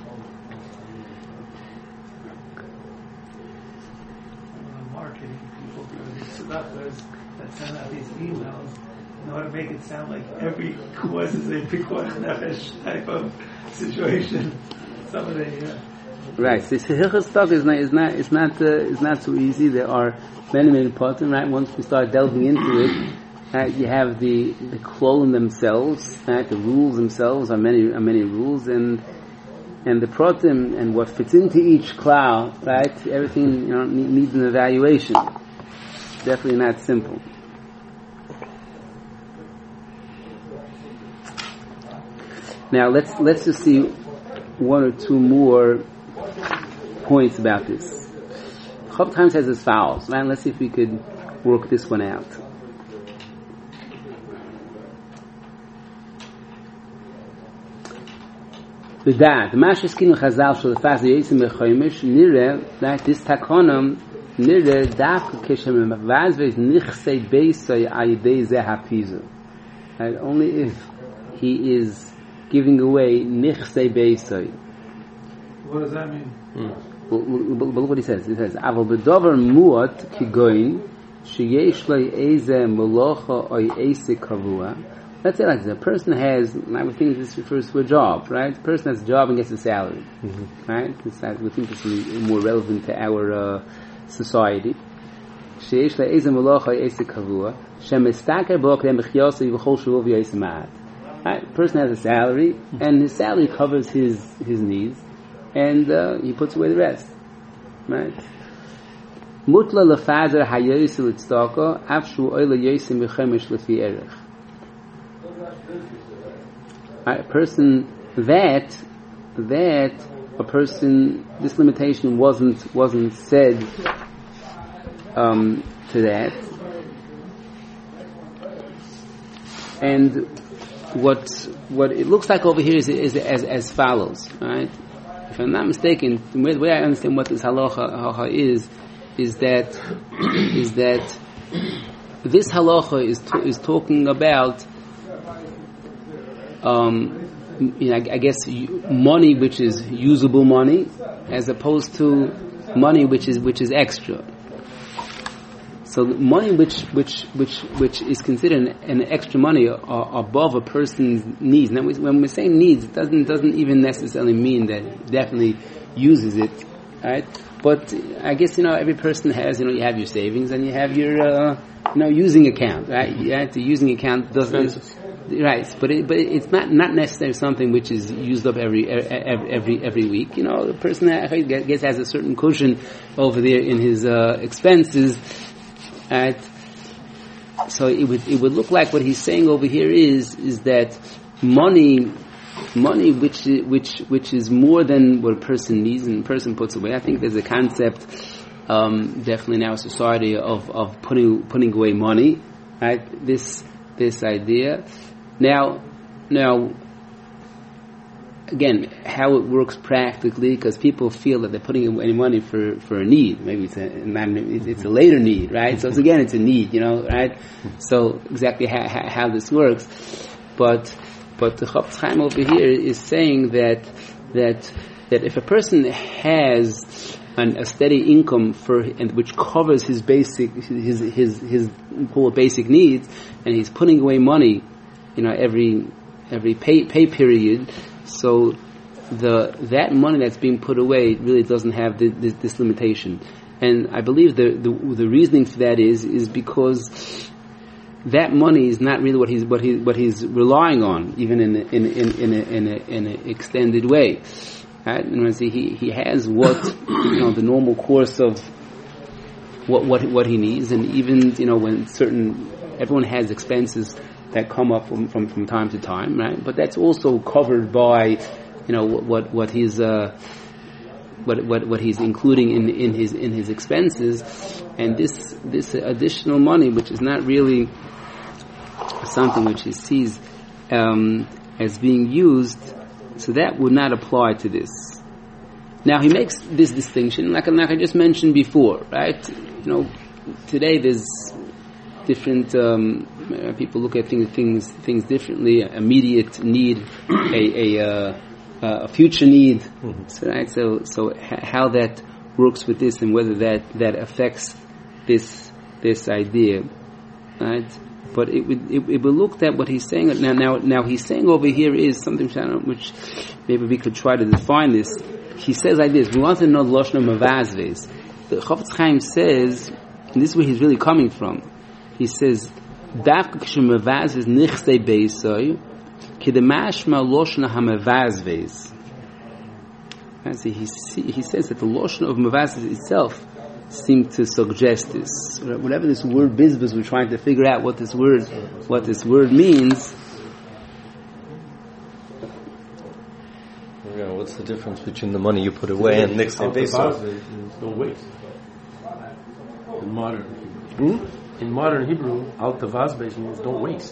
That send out these emails in order to make it sound like every course is a pikuach nefesh type of situation. Some of the uh, right. So hilchos stuff is not is not is not uh, is not so easy. There are many many parts, right? Once we start delving into it, uh, you have the the klolim themselves, right? The rules themselves are many are many rules, and and the pratim and what fits into each klal, right? Everything you know needs an evaluation. Definitely not simple. Now let's let's just see one or two more points about this. Chofetz Chaim says as follows. Man, let's see if we could work this one out. The dad, the Mashas Kinu Chazal shall fast the Yisim Bechoimish Nire that this takonam Nire dafka kishem mavazves nichsei beisay ayidei zeh hapizu. And only if he is giving away nichsei beisay. What does that mean? Mm. But look what he says. He says, "Aval bedover muat kigoin sheyesh lo eze molocha oy eise kavua." Let's say like this: a person has, I would think this refers to a job, right? A person has a job and gets a salary, mm-hmm. right? This, I would think this is more relevant to our uh, society. Sheyesh lo eze molocha oy eise kavua shemistaker bo k'dem b'chiyasa yivchol shuv v'yis ma'at. Right? A person has a salary, and his salary covers his his needs. And uh, he puts away the rest, right? Mutla lefazer hayoyis l'tzedaka afshu oila yosim b'chemesh lefi erech. A person that that a person this limitation wasn't wasn't said um, to that, and what what it looks like over here is is as as follows, right? If I'm not mistaken, the way, the way I understand what this halacha, halacha is, is that is that this halacha is to, is talking about, um, you know, I, I guess money which is usable money, as opposed to money which is which is extra. So money which which which which is considered an, an extra money are above a person's needs. Now, when we're saying needs, it doesn't doesn't even necessarily mean that he definitely uses it, right? But I guess you know every person has you know you have your savings and you have your uh, you know using account, right? Yeah, the using account doesn't right, but it, but it's not not necessarily something which is used up every every every, every week. You know, the person I guess has a certain cushion over there in his uh, expenses. Right. So it would it would look like what he's saying over here is is that money money which which which is more than what a person needs and a person puts away. I think there's a concept um, definitely in our society of, of putting putting away money. Right. This this idea. Now now again, how it works practically, because people feel that they're putting away money for, for a need. Maybe it's a it's a later need, right? So it's, again, it's a need, you know, right? So exactly how, how, how this works, but but the Chofetz Chaim over here is saying that that that if a person has an, a steady income for and which covers his basic his his his whole basic needs, and he's putting away money, you know, every every pay pay period. So the that money that's being put away really doesn't have the, this, this limitation, and I believe the, the the reasoning for that is is because that money is not really what he's what he what he's relying on, even in a, in in in a, in, a, in an extended way. Right? And he he has what you know the normal course of what what what he needs, and even you know when certain everyone has expenses that come up from, from, from time to time, right? But that's also covered by, you know, what what, what he's uh, what what what he's including in in his in his expenses, and this this additional money, which is not really something which he sees um, as being used, so that would not apply to this. Now he makes this distinction, like like I just mentioned before, right? You know, today there's different um, people look at things things things differently. Immediate need, a a, uh, a future need. Mm-hmm. So right, so so how that works with this, and whether that, that affects this this idea, right? But it would it, it would look at what he's saying now. Now now he's saying over here is something which maybe we could try to define this. He says like this: we want to know the lashon mavazves. The Chofetz Chaim says, and this is where he's really coming from. He says, "Dafka k'shemavaz is nichstei beisoy, k'demashma loshna hamavazves." He he says that the loshna of mavazves itself seemed to suggest this. Whatever this word bizbuz, we're trying to figure out what this word what this word means. You know, what's the difference between the money you put away and Niksei Al Beiso? Tavazbe means don't waste. In modern Hmm? in modern Hebrew, Al Tavazbe means don't waste.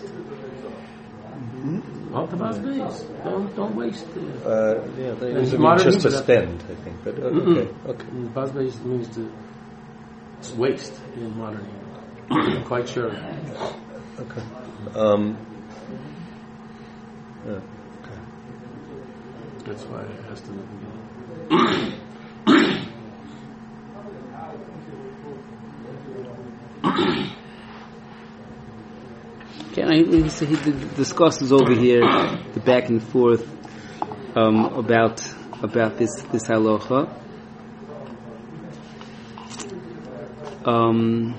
Al Tavazbe, don't don't waste. Uh, Uh, yeah, they In usually mean modern just to Hebrew, spend, I think. But uh, okay, okay. Tavazbe means to it's waste in modern Hebrew. I'm quite sure. Okay. Um, yeah, okay. That's why it has to be. Okay, he, he, he discusses over here the back and forth um, about about this this halacha. Um,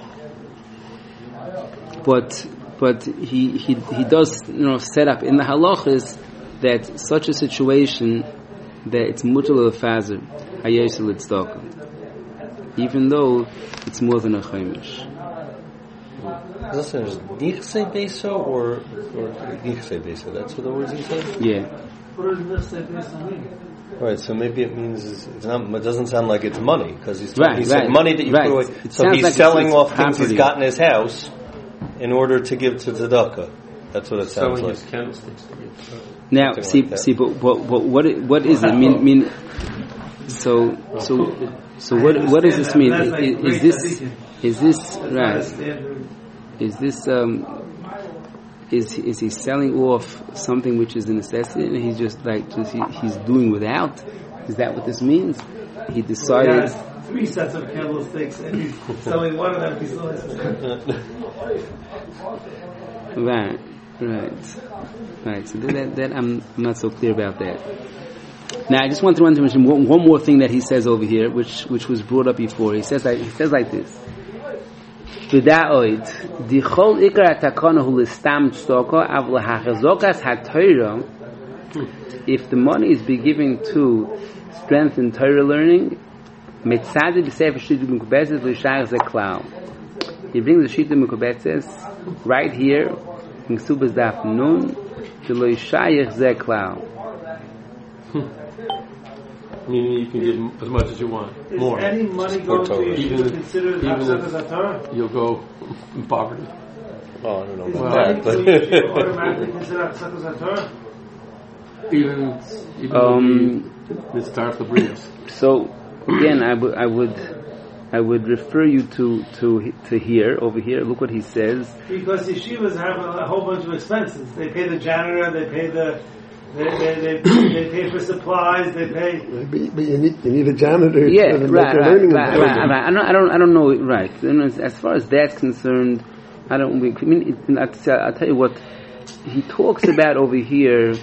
but but he, he he does you know set up in the halachas that such a situation that it's mutal of fazer hayesel tzedakah, even though it's more than a chaimish. Is this Niksei Beiso or or Niksei Beiso? That's what the words he said. Yeah. What does this say based on me? Right, so maybe it means it's it's not. It doesn't sound like it's money because he's Right, he said right, money that you right. put away. It So sounds he's like it's- selling it's off things property. he's got in his house in order to give to tzedakah. That's what it sounds Selling like. his candlesticks to give. Now, Something see, like that. see, but, but, but what, it- what is it? Mean, mean. So, so, so, what, what does this mean? Is, is this, is this right? Is this um? Is is he selling off something which is a necessity, and he's just like just he, he's doing without? Is that what this means? He He decided. has three sets of candlesticks, and he's selling one of them. He's selling Right, right, right. So that, that I'm not so clear about that. Now, I just want to want to mention one, one more thing that he says over here, which which was brought up before. He says like he says like this. V'da'oid dichol ikar atakana hu listam tzedakah av lahachazokas haTorah. If the money is be given to strengthen Torah learning, mitzadi b'sefer shita mekubetzes l'shayach zeklal. He brings the shita mekubetzes right here in Ksubas Daf Nun to l'shayach zeklal. Meaning you can give as much as you want. Is More. any money going to Torah. you Even- considered even Hafsadas if- HaTorah? You'll go in poverty. Oh, I don't know Is about money that, going but to you automatically considered Hafsadas HaTorah? Even, even Um, it's time for brilliance. So again, I would I would I would refer you to to to here over here. Look what he says. Because yeshivas have a, a whole bunch of expenses. They pay the janitor, they pay the, they they they, they pay for supplies, they pay. But, but you need you need a janitor. Yeah, to make right, a right, learning right, right, environment. right. I don't, I don't, I don't know. it Right. You know, as far as that's concerned, I don't. I mean, it, I'll tell you what he talks about over here.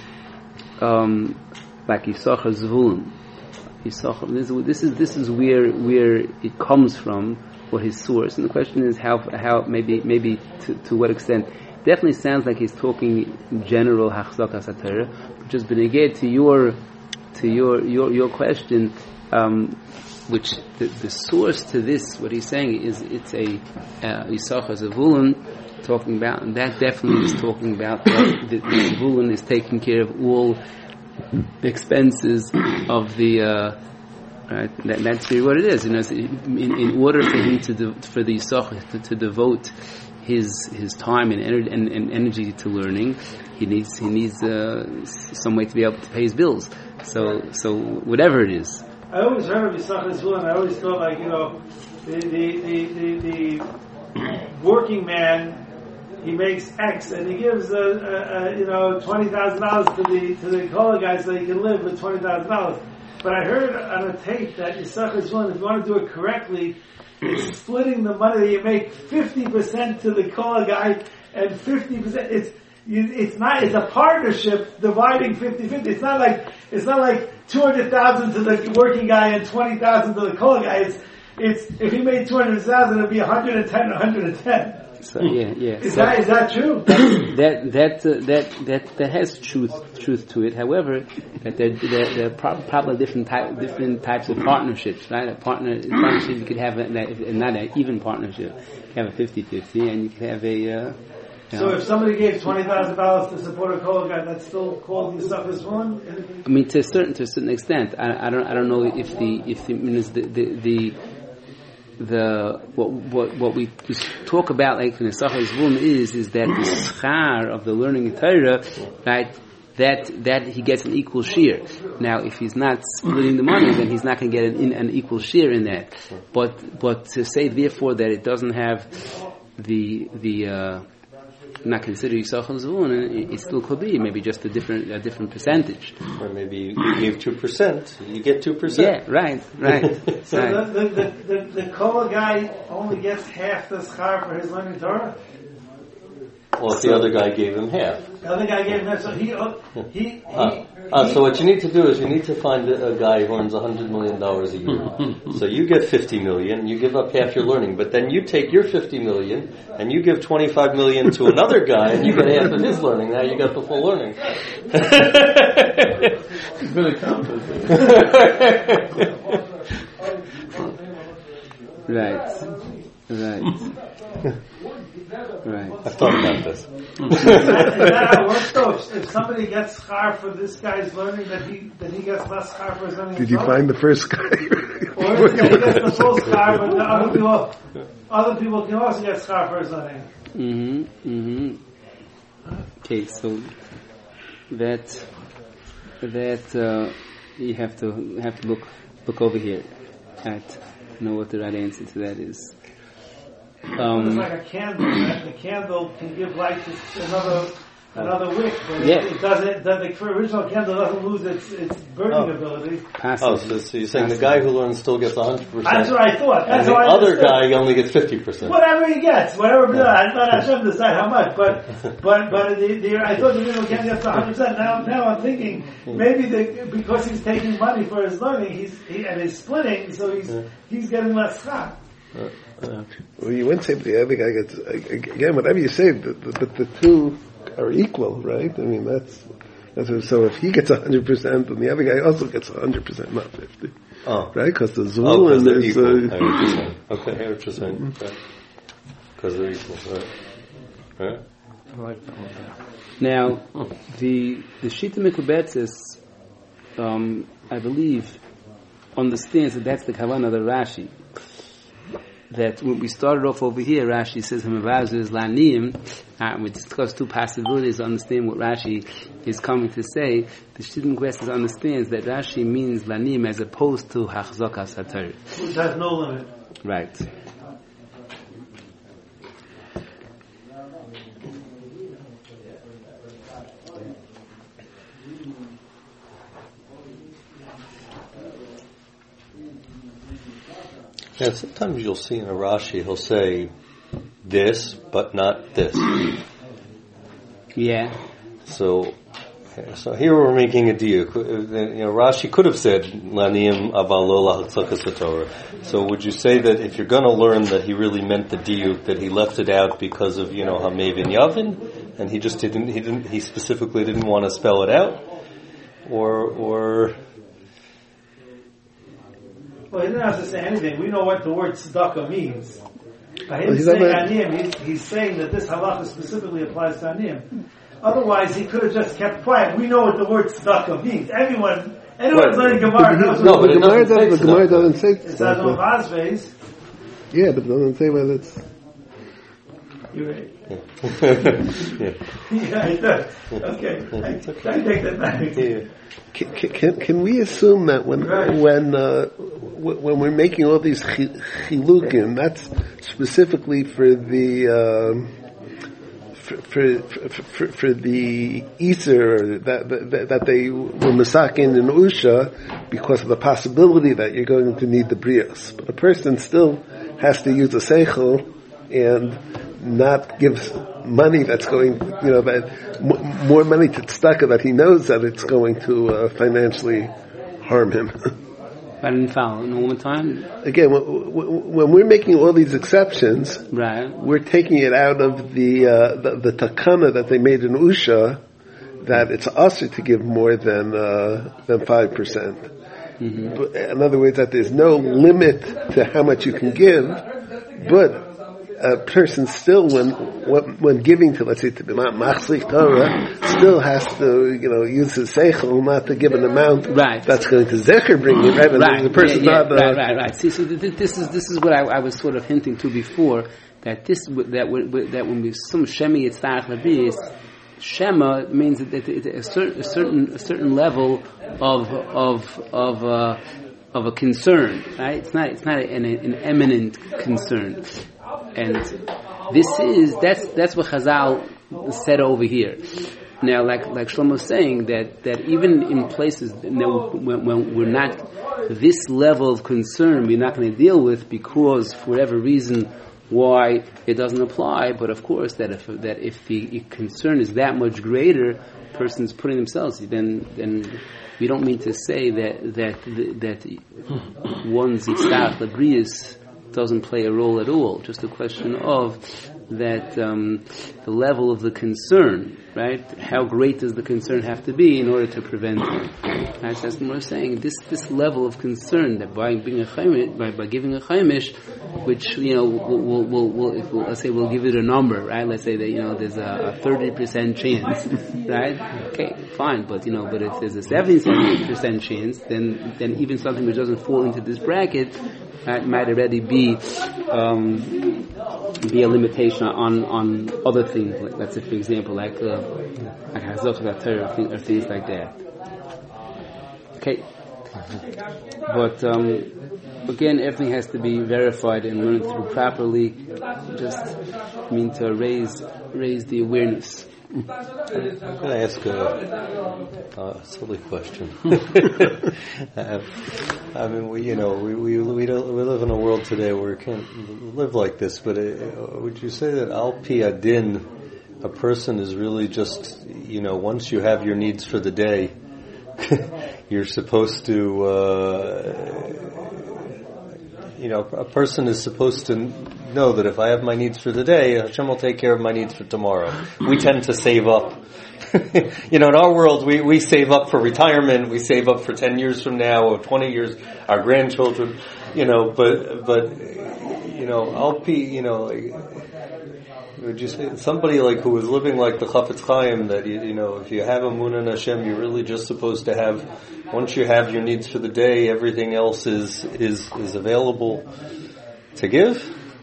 Um, like Yisachar Zvulun. Yisachar. This, this is this is where where it comes from, or his source. And the question is how how maybe maybe to, to what extent. Definitely sounds like he's talking general Hachzakas HaTorah, which has been again to your to your your your question. Um, which the, the source to this, what he's saying is it's a uh, Yisachar Zvulun talking about, and that definitely is talking about that the, the Zvulun is taking care of all the expenses of the uh, right. That, that's really what it is. You know, in, in order for him to de, for the Yisachar to, to devote his his time and, ener- and, and energy to learning, he needs he needs uh, some way to be able to pay his bills. So so whatever it is. I always heard of Yisachar Zvulun. I always thought, like, you know, the the, the, the, the working man, he makes X and he gives, uh, uh, uh, you know, twenty thousand dollars to the to the cola guy so he can live with twenty thousand dollars. But I heard on a tape that Yisachar Zvulun, if you want to do it correctly, it's splitting the money that you make fifty percent to the cola guy and fifty percent. It's you, it's not. It's a partnership dividing fifty-fifty. It's not like it's not like two hundred thousand to the working guy and twenty thousand to the cola guy. It's it's if he made two hundred thousand, it'd be one hundred and ten, one hundred and ten. So, yeah, yeah. Is So that is that true? that that uh, that that that has truth truth to it. However, that there there, there are prob- probably different type different types of partnerships, right? A partner partnership you could have a, that, not an even partnership. You have a fifty-fifty, and you can have a uh, So if somebody gave twenty thousand dollars to support a Kohen guy, that's still called Yisach Zvun? I mean, to a certain to a certain extent. I, I don't I don't know if the if the means the the, the the what what what we talk about like in the Yisach Zvun is is that the schar of the learning Torah, right? That that he gets an equal share. Now, if he's not splitting the money, then he's not going to get an, an equal share in that. But but to say therefore that it doesn't have the the uh, not consider Yisach Zvun, it, it still could be maybe just a different a different percentage. Or maybe you gave two percent, you get two percent. Yeah, right, right. So right. the the the, the, the Kohen guy only gets half the schar for his learning Torah. Well, if the other guy gave him half. The other guy gave him that, so he he he. Ah, ah, so what you need to do is you need to find a, a guy who earns a hundred million dollars a year. So you get fifty million, you give up half your learning, but then you take your fifty million and you give twenty-five million to another guy, and you get half of his learning. Now you got the full learning. It's really complicated. Right, right, right. I've thought about this. Is that, is that how it works though? If, if somebody gets schar for this guy's learning, then he then he gets less schar for his learning. Did you Torah? find the first guy? Or if he gets the full schar, but the other people, other people can also get schar for his learning. Mm-hmm. Mm-hmm. Okay, so that that uh, you have to have to look look over here at know what the right answer to that is. Um, it's like a candle. Right? The candle can give light to another another wick, but yeah. it, it doesn't. The, the original candle doesn't lose its its burning Oh. ability. passive. Oh, so, so you're saying the guy who learns still gets one hundred percent. That's what I thought. That's And the how I other understood. guy only gets fifty percent. Whatever he gets, whatever. I thought Hashem decide how much, but but but the, the, I thought the original candle gets one hundred percent. Now now I'm thinking maybe the, because he's taking money for his learning, he's he, and he's splitting, so he's he's getting less schar. Well, you wouldn't say that the other guy gets, again, whatever you say, but the, the, the two are equal, right? I mean, that's, that's what, so if he gets one hundred percent, then the other guy also gets one hundred percent, not fifty. Oh. Right? Because the Oh, Zulun because they're is, equal. uh, I know what you're saying. Okay, I know what you're saying. Because they're equal, right? Right? I like that one. Now, the the Shita Mikubetzis, um, I believe, understands that that's the kavanah of the Rashi. That when we started off over here, Rashi says Hamavazu is Laniyim. Uh, we discussed two possibilities to understand what Rashi is coming to say. The Shita Mikubetzis understands that Rashi means Laniyim as opposed to Hachzokas HaTorah. Which has no limit. Right. Yeah, sometimes you'll see in a Rashi, he'll say this, but not this. Yeah. So, so here we're making a deal. You know, Rashi could have said Laniyim avalola hatzakas Torah. So would you say that if you're going to learn that he really meant the diuk, that he left it out because of, you know, Hamevin Yavin, and he just didn't, he didn't, he specifically didn't want to spell it out, or or. Well, he didn't have to say anything. We know what the word tzedakah means. By him Well, he's saying not- aniyim, he's, he's saying that this halacha specifically applies to aniyim. Otherwise, he could have just kept quiet. We know what the word tzedakah means. Everyone, anyone Right. learning Gemara knows No, what but the it Gemara doesn't say doesn't, the Gemara tzedakah. doesn't say it says on tzedakah. Vazvez. Yeah, but it doesn't say whether it's, You're right. Yeah. Yeah, it does. Okay. I, I take that back. Yeah. can, can, can we assume that when, Right. when, uh, w- when we're making all these chi- chilukim, that's specifically for the, um, for, for, for, for the Easter that, that, that they were masakin in Usha because of the possibility that you're going to need the brios. But a person still has to use a seichel and not give money that's going, you know, that m- more money to tzedakah that he knows that it's going to uh, financially harm him. I didn't follow. No one time? Again, w- w- when we're making all these exceptions, Right. we're taking it out of the uh, the, the takana that they made in Usha that it's usher to give more than uh, than five percent. In other words, that there's no limit to how much you can give, but a person still, when, when when giving to, let's say, to be machzik Torah, still has to, you know, use his seichel not to give an amount right. that's going to zecher bring you, right? And right. the person yeah, yeah. not, uh, right, right, right. See, so th- this is this is what I, I was sort of hinting to before, that this that when, that when we some shemi yitztach labis, shema means that it, it, a certain a certain a certain level of of of uh, of a concern, right? It's not it's not an, an eminent concern, and this is that's that's what Chazal said over here. Now, like like Shlomo was saying, that, that even in places you know, when, when we're not this level of concern, we're not going to deal with because for whatever reason why it doesn't apply. But of course, that if that if the concern is that much greater, person's putting themselves, then then we don't mean to say that that that one's yitztach labrius doesn't play a role at all. Just a question of that um, the level of the concern, right? How great does the concern have to be in order to prevent it? As as we're saying, this this level of concern that by being a chaimish, by by giving a chaimish, which you know will will will we'll, if we'll, let's say we'll give it a number, right? Let's say that you know there's a thirty percent chance, right? Okay, fine, but you know, but if there's a seventy percent chance, then then even something which doesn't fall into this bracket, that might already be um, be a limitation on on other things. Like, let's say, for example, like uh, like hazok or things like that. Okay, but um, again, everything has to be verified and learned through properly. Just mean to raise raise the awareness. I'm going to ask a, a silly question. uh, I mean, we, you know, we we we, don't, we live in a world today where we can't live like this. But uh, would you say that al pi adin, a person is really just, you know, once you have your needs for the day, you're supposed to, uh, you know, a person is supposed to know that if I have my needs for the day, Hashem will take care of my needs for tomorrow. We tend to save up. You know, in our world, we, we save up for retirement, we save up for ten years from now, or twenty years, our grandchildren, you know, but, but, you know, I'll be, you know, like, would you say somebody like who was living like the Chafetz Chaim, that you, you know, if you have Emunah in Hashem, you're really just supposed to have, once you have your needs for the day, everything else is is is available to give.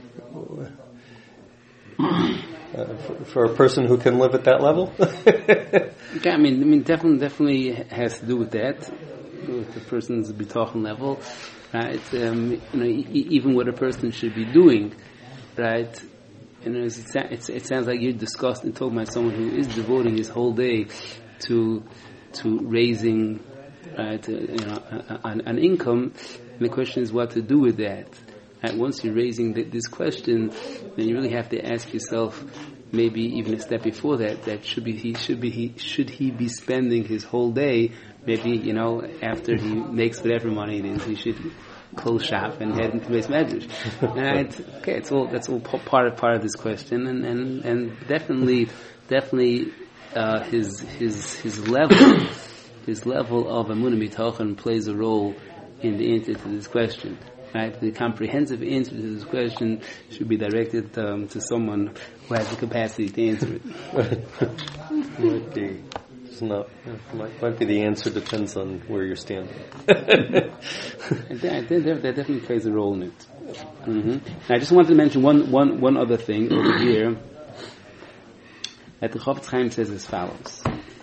Uh, for, for a person who can live at that level. Okay, I mean, I mean, definitely, definitely has to do with that, with the person's bitachon level, right? Um, you know, e- even what a person should be doing, right? You know, it's, it's, it sounds like you discussed and told about someone who is devoting his whole day to to raising, right, uh, you know, an, an income. And the question is what to do with that. And once you're raising the, this question, then you really have to ask yourself, maybe even a step before that, that should be he should be he should he be spending his whole day? Maybe, you know, after he makes whatever money it is, he should close shop and head into Beis Medrash. Right? Okay, it's all that's all part of part of this question, and and, and definitely definitely uh, his his his level his level of Emunah B'Tachon plays a role in the answer to this question. Right? The comprehensive answer to this question should be directed um, to someone who has the capacity to answer it. might be, it's not, might, might be the answer depends on where you're standing. that, that, that definitely plays a role in it. Mm-hmm. I just wanted to mention one, one, one other thing over here that the Chafetz Chaim says as follows.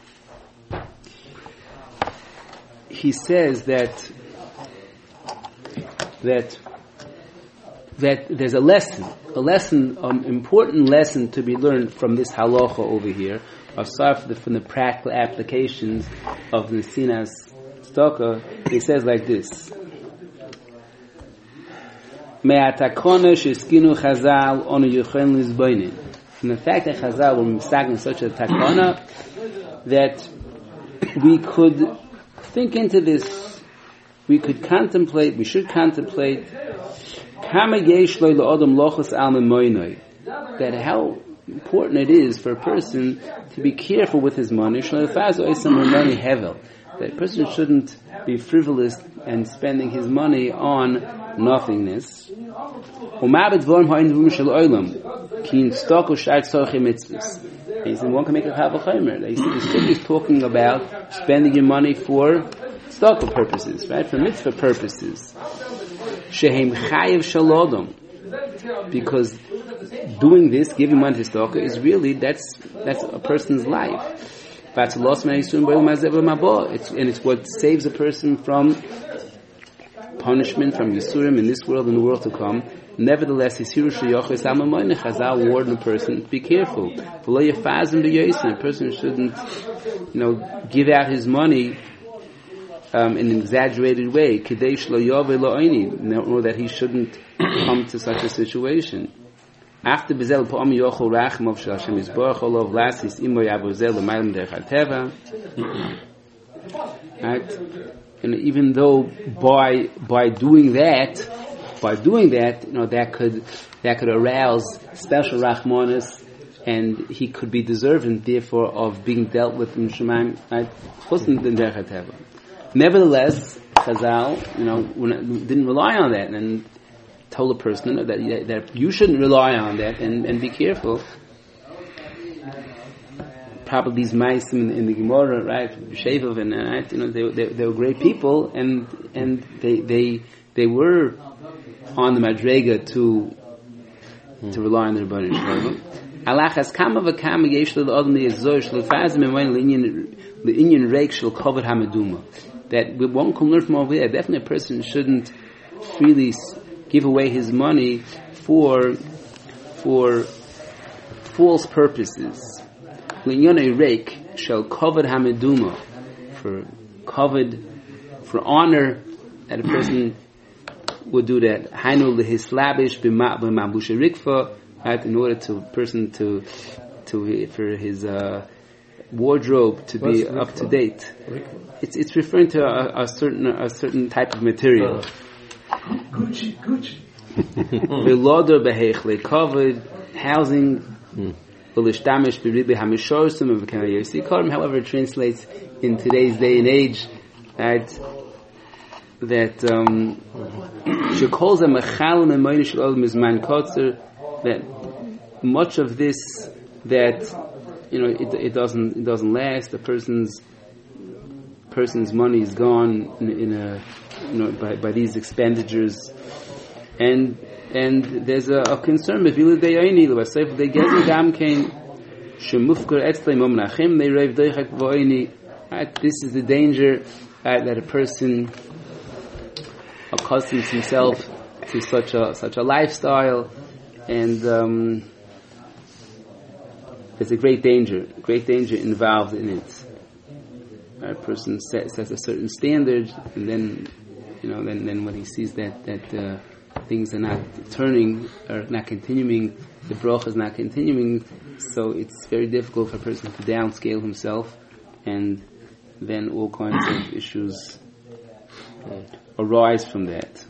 He says that that that there's a lesson, a lesson, an um, important lesson to be learned from this halacha over here, aside from the, from the practical applications of the Nesinas Tzedakah. He says like this: Me'atakona sheskinu Chazal onu yuchen lizboinin. From the fact that Chazal were mistaken such a takana, that we could think into this. We could contemplate, we should contemplate that how important it is for a person to be careful with his money, that that a person shouldn't be frivolous and spending his money on nothingness. Umabed vorm ha'invum shel olam ki in stock or shayt tzorchei mitzvahs. He said, one can make a chavachomer. He said, he's talking about spending your money for stock purposes, right? For mitzvah purposes. Shehem chayev shalodom. Because doing this, giving money to stock, is really, that's that's a person's life. It's, and it's what saves a person from punishment, from Yisurim in this world and the world to come. Nevertheless, Chazal warned a person, be careful. A person shouldn't, you know, give out his money um, in an exaggerated way. Nor that he shouldn't come to such a situation. After Bezel Pa'am Yochel Rachem of Hashem Yisborach Olav Lasis Imo Yabozel L'mayim Derech HaTeva. Right? And even though by by doing that, by doing that, you know, that could that could arouse special Rachmanis, and he could be deserving, therefore, of being dealt with in Shemaim, right? Derech HaTeva. Nevertheless, Chazal, you know, didn't rely on that, and told a person that that you shouldn't rely on that, and, and be careful. Probably these mice in, in the Gemara, right, Shevov and right, you know, they, they they were great people, and and they they they were on the madrega to to rely on their Rebbeinu Shalom. Alachas kama v'kama yesh l'adam liyazor sh'lefazim emein l'inyan l'inyan reik shel kavod hamaduma. That one can learn from over there. Definitely, a person shouldn't freely give away his money for for false purposes. L'inyanei reik shel kavod hamaduma, for kavod, for honor, that a person would do that. Hainu lehislabish b'mabusha rikfa, right? In order to person to to for his uh, wardrobe to be What's up to date. It's it's referring to a, a certain a certain type of material. Gucci, Gucci. Veloder behechle covered housing. V'lishtamish b'ribi hamishorsim and v'kanayesi karm. However, it translates in today's day and age that that um shekol ze mechal memoyin shel olam mizman kotzer, that much of this that you know it, it doesn't it doesn't last. The person's person's money is gone in, in a you know by, by these expenditures, and and there's a, a concern. If you they only the safe they get the gam came shemufkar etzlei momnachim they rave doichak voini. This is the danger uh, that a person accustoms himself to such a such a lifestyle, and um, there's a great danger, great danger involved in it. A person sets, sets a certain standard, and then, you know, then, then when he sees that that uh, things are not turning, or not continuing, the bracha is not continuing, so it's very difficult for a person to downscale himself, and then all kinds of issues uh, arise from that.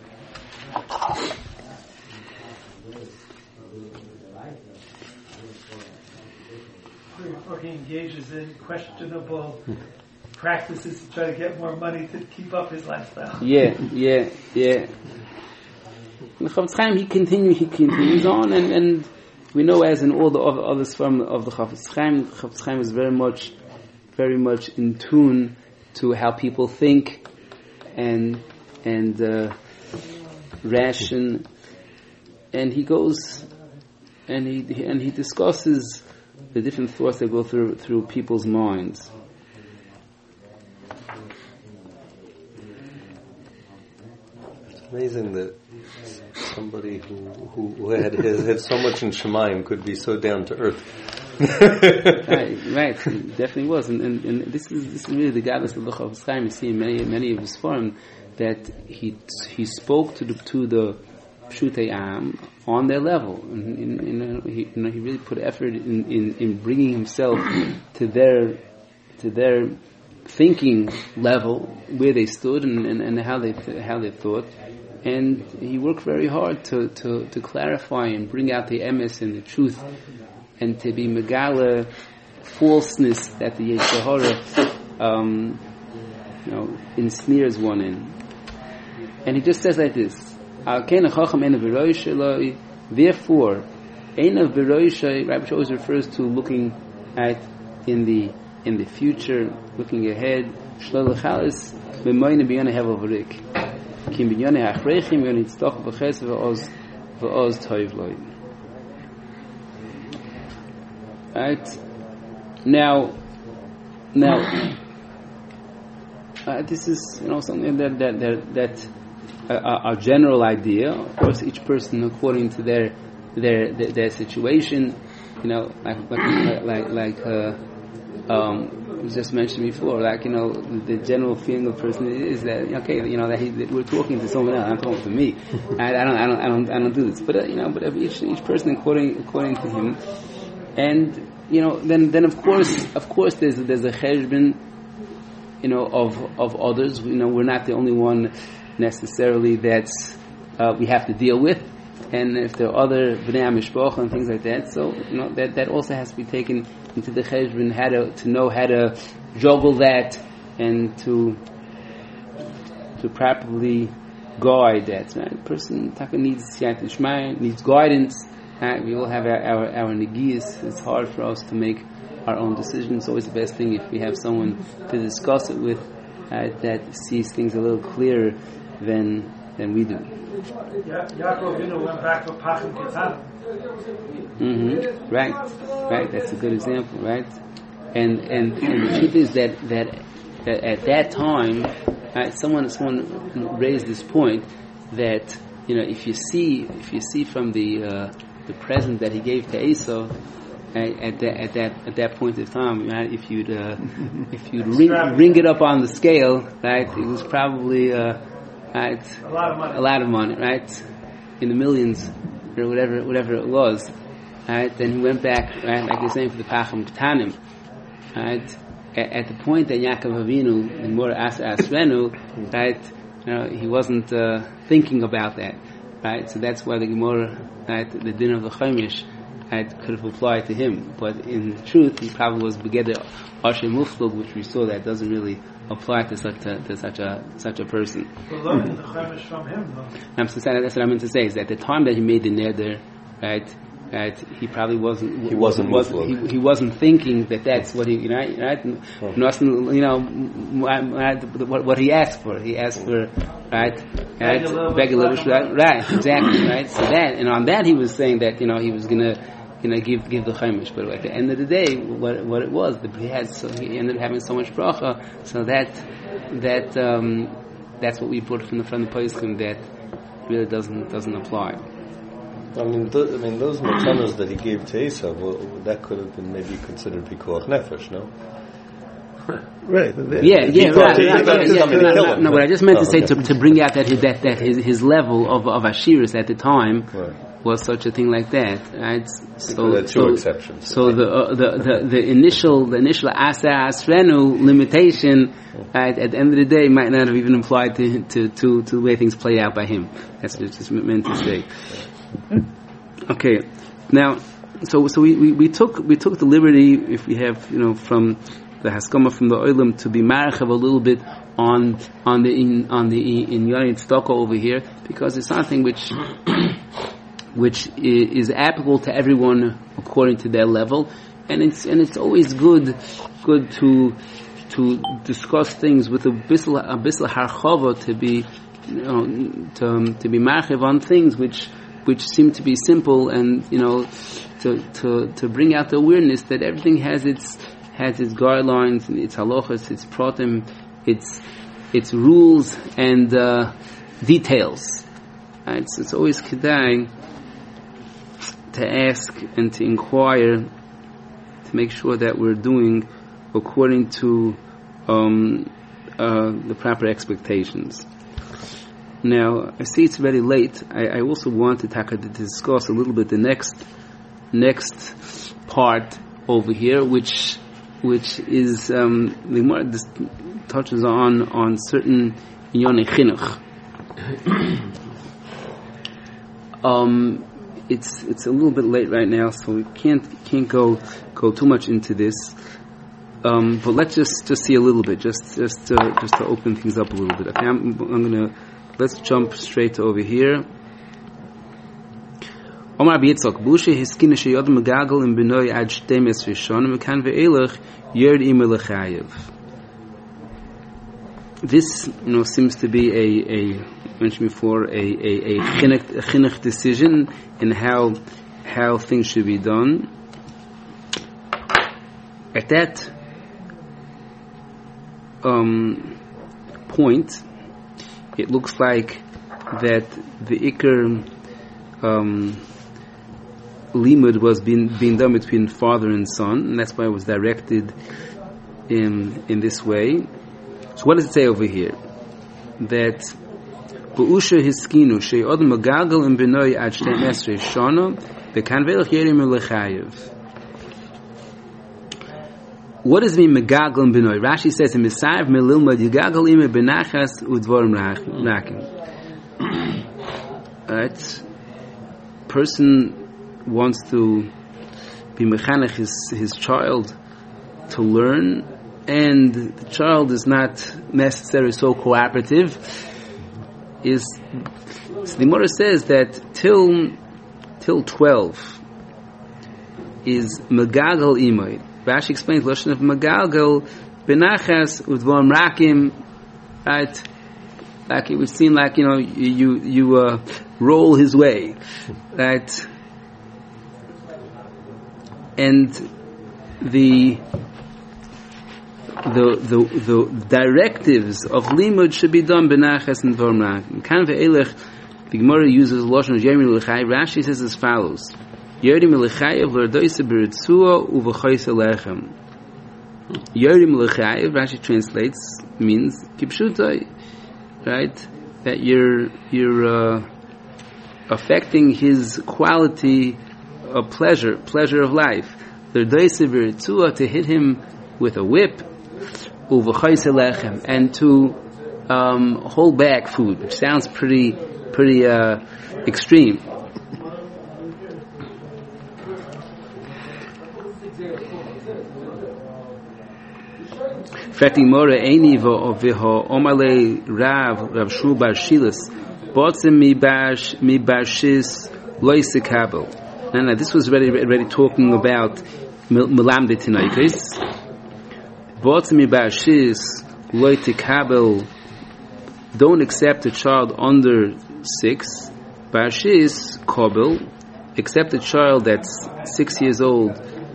Or he engages in questionable practices to try to get more money to keep up his lifestyle. Yeah, yeah, yeah. The Chafetz Chaim, he continues, he continues on, and, and we know, as in all the other others from of the Chafetz Chaim, the Chafetz Chaim is very much, very much in tune to how people think and and uh, ration, and he goes and he and he discusses the different thoughts that go through through people's minds. It's amazing that somebody who who, who had, had had so much in Shemayim could be so down to earth. right, right, it definitely was, and, and, and this is this is really the godless of the Chafetz Chaim. You see in many many of his form that he he spoke to the to the Pshutei Am on their level, and, and, and he you know, he really put effort in, in, in bringing himself to their to their thinking level, where they stood and, and, and how they th- how they thought, and he worked very hard to, to, to clarify and bring out the emes and the truth, and to be megala falseness that the Yetzer Hara um, you know, ensnares one in. And he just says like this: therefore, Einav Beroisha, Rabbi always refers to looking at in the in the future, looking ahead. Shlalachalis b'moyne b'yoneh hevel v'rik, kim b'yoneh achrechim b'yoneh tztoch v'ches v'oz v'oz toiv loy. Right now, now uh, this is you know something that that that, that uh, a general idea. Of course, each person according to their their their, their situation. You know, like like like, like uh, um, it was just mentioned before. Like you know, the general feeling of the person is that okay, you know that, he, that we're talking to someone else. I'm talking to me. I, I don't, I don't, I don't, I don't do this. But uh, you know, but each each person according according to him, and you know, then then of course, of course, there's there's a cheshbon, you know, of of others. You know, we're not the only one necessarily that's uh, we have to deal with. And if there are other bnei mishpocha and things like that, so you know that, that also has to be taken into the cheshbon, how to to know how to juggle that and to to properly guide that. Right? A person taka needs siyat ishmai, needs guidance. Right? We all have our our, our negiyas. It's hard for us to make our own decisions. It's always the best thing if we have someone to discuss it with uh, that sees things a little clearer than than we do. Ya- Yaakov Avinu went back to Pachim Ketan. Mm-hmm. Right, right. That's a good example, right? And and, and the truth is that that, that at that time, right, someone someone raised this point that you know if you see if you see from the uh, the present that he gave to Esau at, at that at that at that point of time, right? If you'd uh, if you'd ring, ring it up on the scale, right? It was probably. Uh, Right, A lot of money. a lot of money, right, in the millions or whatever, whatever it was, right. Then he went back, right, like you're saying for the Pachim Ketanim, right. At, at the point that Yaakov Avinu and more As Asrenu, right, you know, he wasn't uh, thinking about that, right. So that's why the Gemara, right, the din of the Chaimish, right, could have applied to him. But in truth, he probably was begeder Asher Muflug, which we saw that doesn't really apply to such a to such a such a person. We're learning the Chaimish from him, though. I'm so saying that's what I meant to say is that the time that he made the neder, right, right, he probably wasn't He wasn't wasn't he, he wasn't thinking that that's what he you know right, Oh. Nothing, you know what, what he asked for. He asked for right, right, Beg a little beg a little bit, right, right, exactly, right. So that and on that he was saying that you know he was gonna. You know, give give the chaimish, but at the end of the day, what what it was, the, he had so he ended up having so much bracha, so that that um, that's what we brought from the from the poskim that really doesn't doesn't apply. I mean, th- I mean, those matanos that he gave to Esau, well, that could have been maybe considered pikuach nefesh, no? Right. Yeah, yeah, thought right, he- he right, thought yeah, he was yeah, coming to no, kill no, him. no, but I just meant Oh, to say okay. to to bring out that his, that that his his level of of ashiris at the time Right. was such a thing like that, right? So There are two so, exceptions. So the, uh, the the the initial the initial asa asrenu limitation right, at the end of the day might not have even applied to to to, to the way things play out by him. That's what it's just meant to say. Okay, now so so we, we, we took we took the liberty, if we have you know from the haskama from the oilam, to be marchav a little bit on on the in, on the in Yonit Tzedakah over here, because it's something which. which is applicable to everyone according to their level, and it's and it's always good, good to to discuss things with a bissel a bissel harchava, to be you know to to be marchiv on things which which seem to be simple, and you know to to to bring out the awareness that everything has its has its guidelines, its halachas, its pratim, its its rules and uh, details. Right? So it's always kedai to ask and to inquire, to make sure that we're doing according to um, uh, the proper expectations. Now, I see it's very late. I, I also want to, to discuss a little bit the next next part over here, which which is um, the more this touches on on certain inyonei chinuch. um. It's it's a little bit late right now, so we can't can't go go too much into this. Um, but let's just, just see a little bit, just just to, just to open things up a little bit. Okay, I'm, I'm gonna let's jump straight to over here. Omar B'Yitzchak, Bushe hiskina sheyod megagel in benoi ad shtemes rishonim mekan ve'elach yerd ima lechayev. This, you know, seems to be a a mentioned before a a, a chinuch, a chinuch decision in how how things should be done. At that um, point, it looks like that the Iker um, limud was being being done between father and son, and that's why it was directed in in this way. So, what does it say over here? That Bu'usha hiskinu she'od magagel in benoi ad shtem esrei shana bekan ve'elach yerim lechayev. What does it mean megagel in benoi? Rashi says in Misayev melilma yigagel ime benachas udvorim rakim. Right? Person wants to be mechanech his his child to learn, and the child is not necessarily so cooperative. Is so the Gemara says that till till twelve is megagel imay. Rashi explains lashon of megagel benachas udvorim rakim. Right, like it would seem like, you know, you you uh, roll his way, right? And the the the the directives of limud should be done benachas and dvorim rakim. Kan ve'elech, the Gemara uses lashon of yerim l'chai. Rashi says as follows: Yerim l'chayev l'erdoisa b'ritzua u'v'chaysa lechem. Yerim l'chayev, Rashi translates, means kipshutai, right? That you're you're uh, affecting his quality of pleasure, pleasure of life. L'erdoisa b'ritzua, to hit him with a whip, u'v'chaysa lechem, and to um, hold back food, which sounds pretty pretty uh, extreme. Fati mora einiva oviho omale Rav Rav Shul Bar Shilas botzim mi bash mi bashis loisekabel. Now, now this was already already talking about milamde tinaykis. Botzim mi bashis loisekabel. Don't accept a child under six. Bashis kabel. Accept a child that's six years old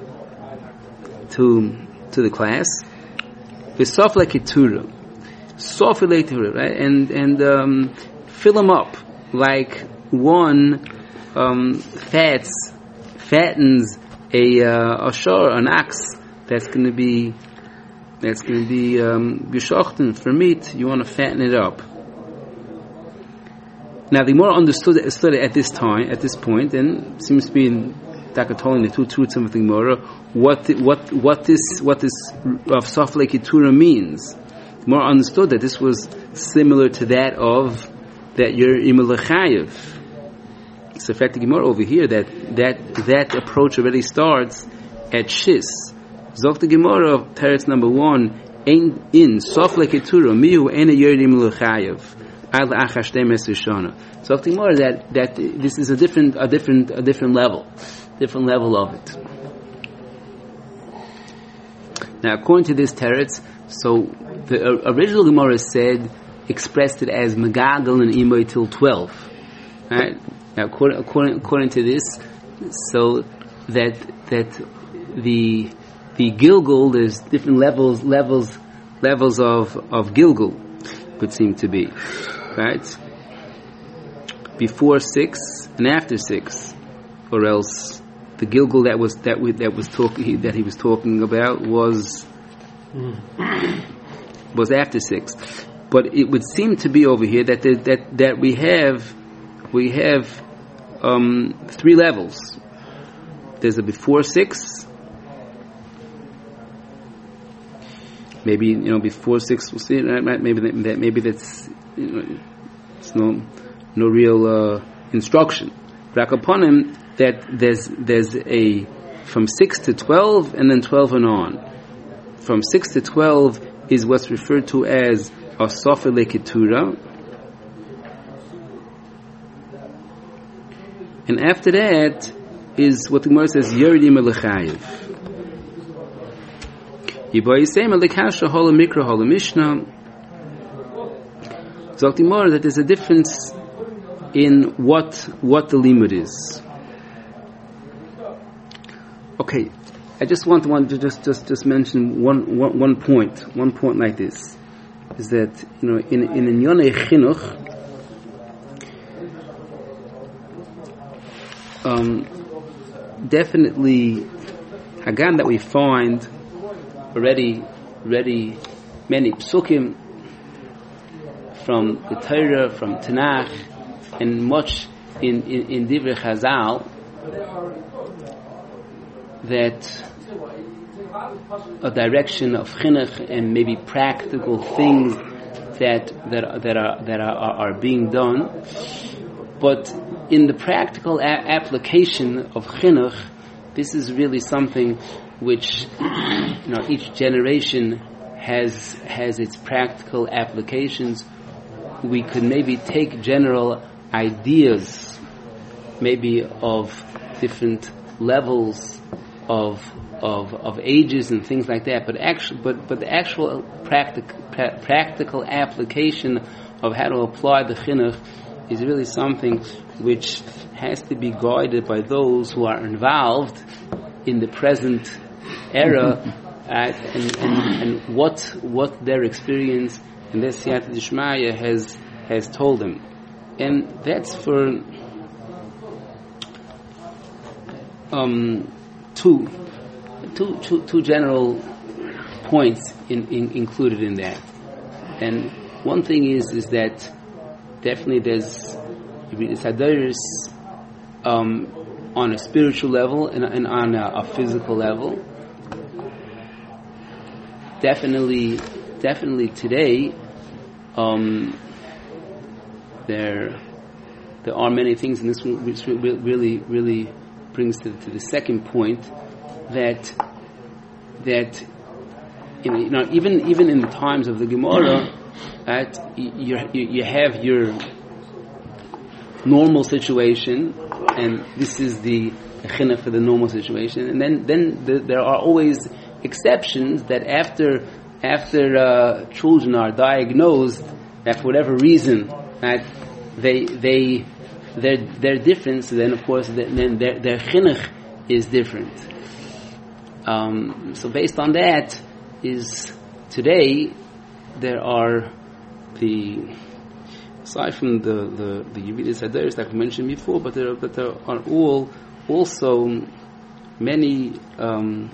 to to the class. V'sofle ketura, sofle ketura, right? And and um, fill them up like one um, fats fattens a uh, a shor, an ox that's going to be that's going to be um, geschochten for meat. You want to fatten it up. Now the more understood understood it at this time, at this point, and seems to be in Takatolin, the two truths of the Gemara, what what what this what this of Sofle Ketura means. The more understood that this was similar to that of that you're Imelechayev. It's affecting Gemara over here that that that approach already starts at Shis. Zok the Gemara of Teretz number one in in Sofle Ketura mihu ena yer Imelechayev. So the Gemara that that this is a different a different a different level, different level of it. Now, according to this teretz, so the original Gemara said expressed it as megagel and imoy till twelve. Right? Now, according, according according to this, so that that the the Gilgul, there's different levels levels levels of of Gilgul would seem to be. Right? Before six and after six, or else the Gilgul that was that we that was talking that he was talking about was was after six. But it would seem to be over here that the, that that we have we have um, three levels. There's a before six. Maybe, you know, before six, we'll see. Right? Maybe that, maybe that's, you know, it's no no real uh, instruction. But upon him that there's there's a from six to twelve and then twelve and on. from six to twelve is what's referred to as a Sofa Leketura. And after that is what the Gemara says, Yerdim Elechayev. Yibayisem Elekasha Hola Mikra Hola Mishnah. Zok the Gemara that there's a difference in what what the limud is. Okay, I just want, want to just, just, just mention one, one, one point, one point like this, is that, you know, in, in, in Yonei Chinuch, um, definitely, Hagan that we find already, already many psukim from the Torah, from Tanakh, and much in, in, in Divrei Chazal, that a direction of chinuch and maybe practical things that that that are that are, are being done, but in the practical a- application of chinuch, this is really something which, you know, each generation has has its practical applications. We could maybe take general ideas, maybe of different levels of of of ages and things like that, but actually, but but the actual practic, pra- practical application of how to apply the chinuch is really something which has to be guided by those who are involved in the present era, at, and, and and what what their experience and their siyata d'shmaya has has told them, and that's for um. Two, two, two, two general points in, in, included in that, and one thing is is that definitely there's Sadaris um, on a spiritual level and, and on a, a physical level. Definitely, definitely today, um, there there are many things in this which really, really. brings to, to the second point that that you know, you know even even in the times of the Gemara, that you, you you have your normal situation, and this is the chinuch for the normal situation, and then then the, there are always exceptions that after after uh, children are diagnosed, that for whatever reason that they they Their their difference, then of course, then their their chinuch is different. Um, so based on that, is today there are the aside from the the the Yeridis Hadaris that we mentioned before, but there but there are all also many um,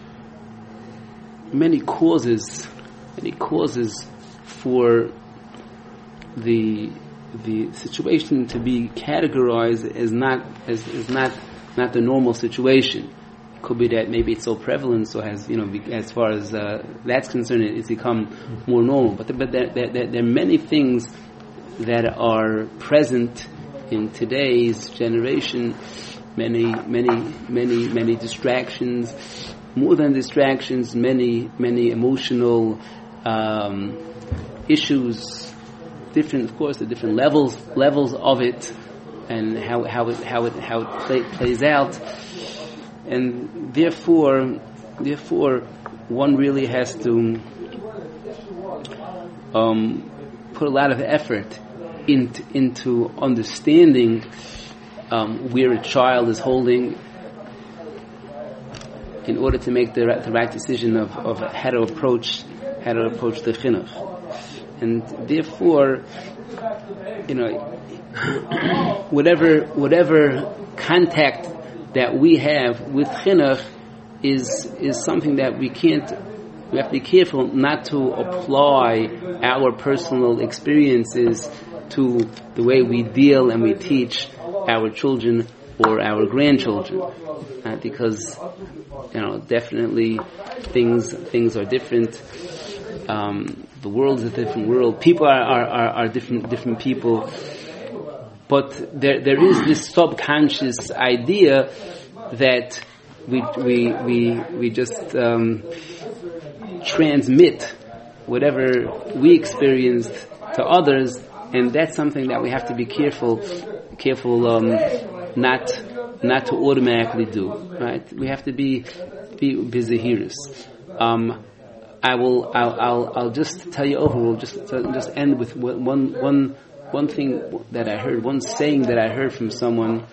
many causes many causes for the. the situation to be categorized as not as is not not the normal situation. It could be that maybe it's so prevalent, so has you know as far as uh, that's concerned, it's become more normal. But but there, there, there, there are many things that are present in today's generation. Many many many many distractions, more than distractions. Many many emotional um, issues. Different, of course, the different levels levels of it, and how how it how it how it play, plays out, and therefore, therefore, one really has to um, put a lot of effort into into understanding um, where a child is holding, in order to make the right, the right decision of, of how to approach how to approach the chinuch. And therefore, you know, whatever whatever contact that we have with chinuch is is something that we can't. We have to be careful not to apply our personal experiences to the way we deal and we teach our children or our grandchildren, uh, because you know definitely things things are different. Um, the world is a different world. People are, are, are, are different different people. But there there is this subconscious idea that we we we we just um, transmit whatever we experienced to others, and that's something that we have to be careful, careful um, not not to automatically do. Right? We have to be be bizahirus. Um, I will. I'll, I'll. I'll just tell you overall. Just just end with one one one thing that I heard. One saying that I heard from someone,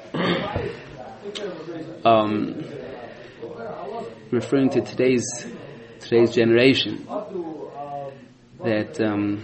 um, referring to today's today's generation. That um,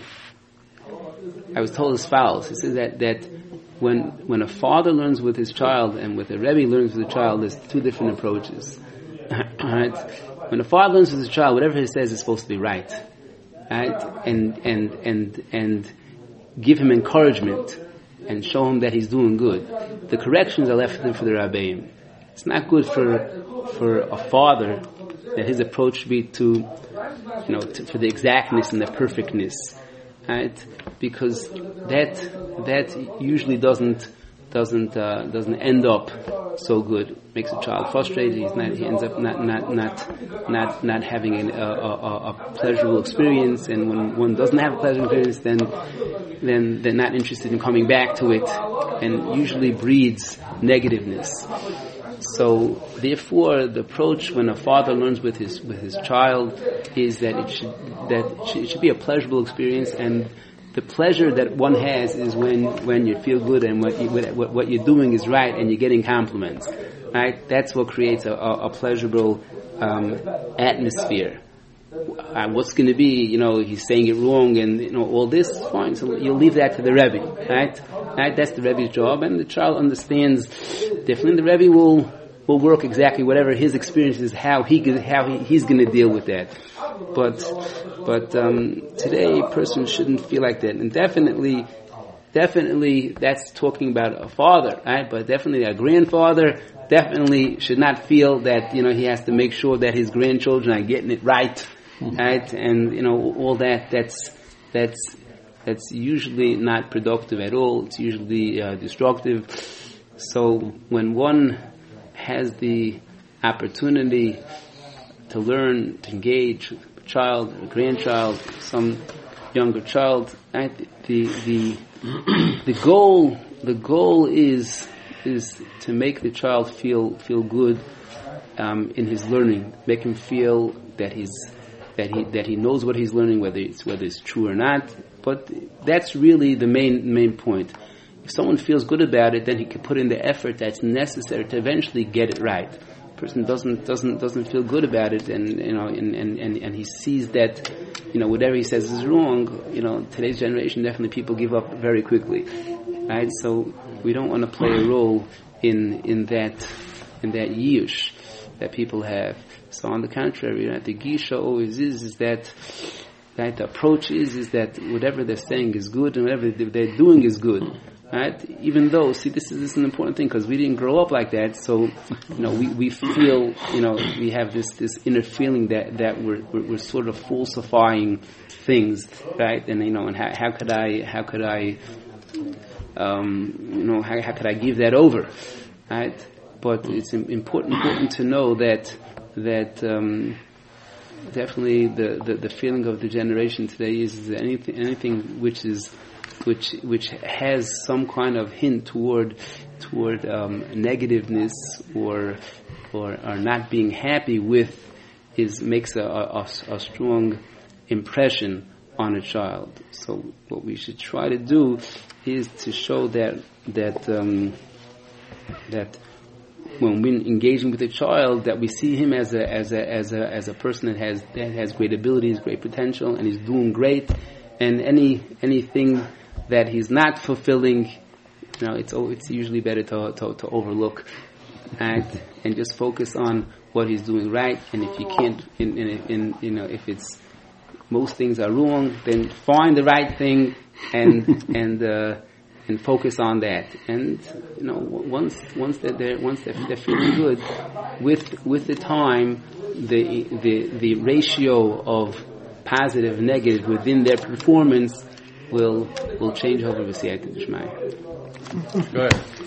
I was told as follows. He says that that when when a father learns with his child and with a rebbe learns with a child, there's two different approaches. Right? When a father learns with his child, whatever he says is supposed to be right, right? And and and and give him encouragement and show him that he's doing good. The corrections are left for the rabbeim. It's not good for for a father that his approach should be to, you know, to, for the exactness and the perfectness, right? Because that that usually doesn't doesn't uh, doesn't end up so good. Makes a child frustrated. He's not. He ends up not not not not not having an, a, a, a pleasurable experience. And when one doesn't have a pleasurable experience, then then they're not interested in coming back to it, and usually breeds negativeness. So, therefore, the approach when a father learns with his with his child is that it should that it should be a pleasurable experience, and the pleasure that one has is when, when you feel good and what, you, what what you're doing is right and you're getting compliments, right? That's what creates a, a, a pleasurable um, atmosphere. Uh, what's going to be, you know, he's saying it wrong and, you know, all this, fine. So you'll leave that to the Rebbe, right? Right? That's the Rebbe's job, and the child understands differently. The Rebbe will will work exactly whatever his experience is, how he how he, he's going to deal with that. But but um, today, a person shouldn't feel like that, and definitely, definitely, that's talking about a father, right? But definitely a grandfather definitely should not feel that, you know, he has to make sure that his grandchildren are getting it right. Right, and you know all that. That's that's that's usually not productive at all. It's usually uh, destructive. So when one has the opportunity to learn, to engage a child, a grandchild, some younger child, right, the the the goal the goal is is to make the child feel feel good um, in his learning, make him feel that he's that he that he knows what he's learning, whether it's whether it's true or not. But that's really the main main point. If someone feels good about it, then he can put in the effort that's necessary to eventually get it right. The person doesn't doesn't doesn't feel good about it, and you know, and, and, and, and he sees that, you know, whatever he says is wrong. You know, today's generation, definitely people give up very quickly, right? So we don't want to play a role in in that in that yish that people have. So on the contrary, you know, the gisha always is, is that, that the approach is, is that whatever they're saying is good and whatever they're doing is good, right? Even though, see, this is, this is an important thing because we didn't grow up like that, so, you know, we, we feel, you know, we have this, this inner feeling that, that we're, we're, we're sort of falsifying things, right? And, you know, and how, how could I, how could I, um, you know, how, how could I give that over, right? But it's important, important to know that that um, definitely the, the, the feeling of the generation today is that anything anything which is which which has some kind of hint toward toward um, negativeness or or or not being happy with is makes a, a, a strong impression on a child. So what we should try to do is to show that that um, that. when we're engaging with a child, that we see him as a as a as a as a person that has that has great abilities, great potential, and he's doing great. And any anything that he's not fulfilling, you know, it's it's usually better to to, to overlook, and and just focus on what he's doing right. And if you can't, in in, in you know, if it's most things are wrong, then find the right thing and and. Uh, And focus on that, and you know, once once they're there, once they're, they're feeling good, with with the time, the the the ratio of positive and negative within their performance will will change over the Siyata D'Shmaya. Go ahead.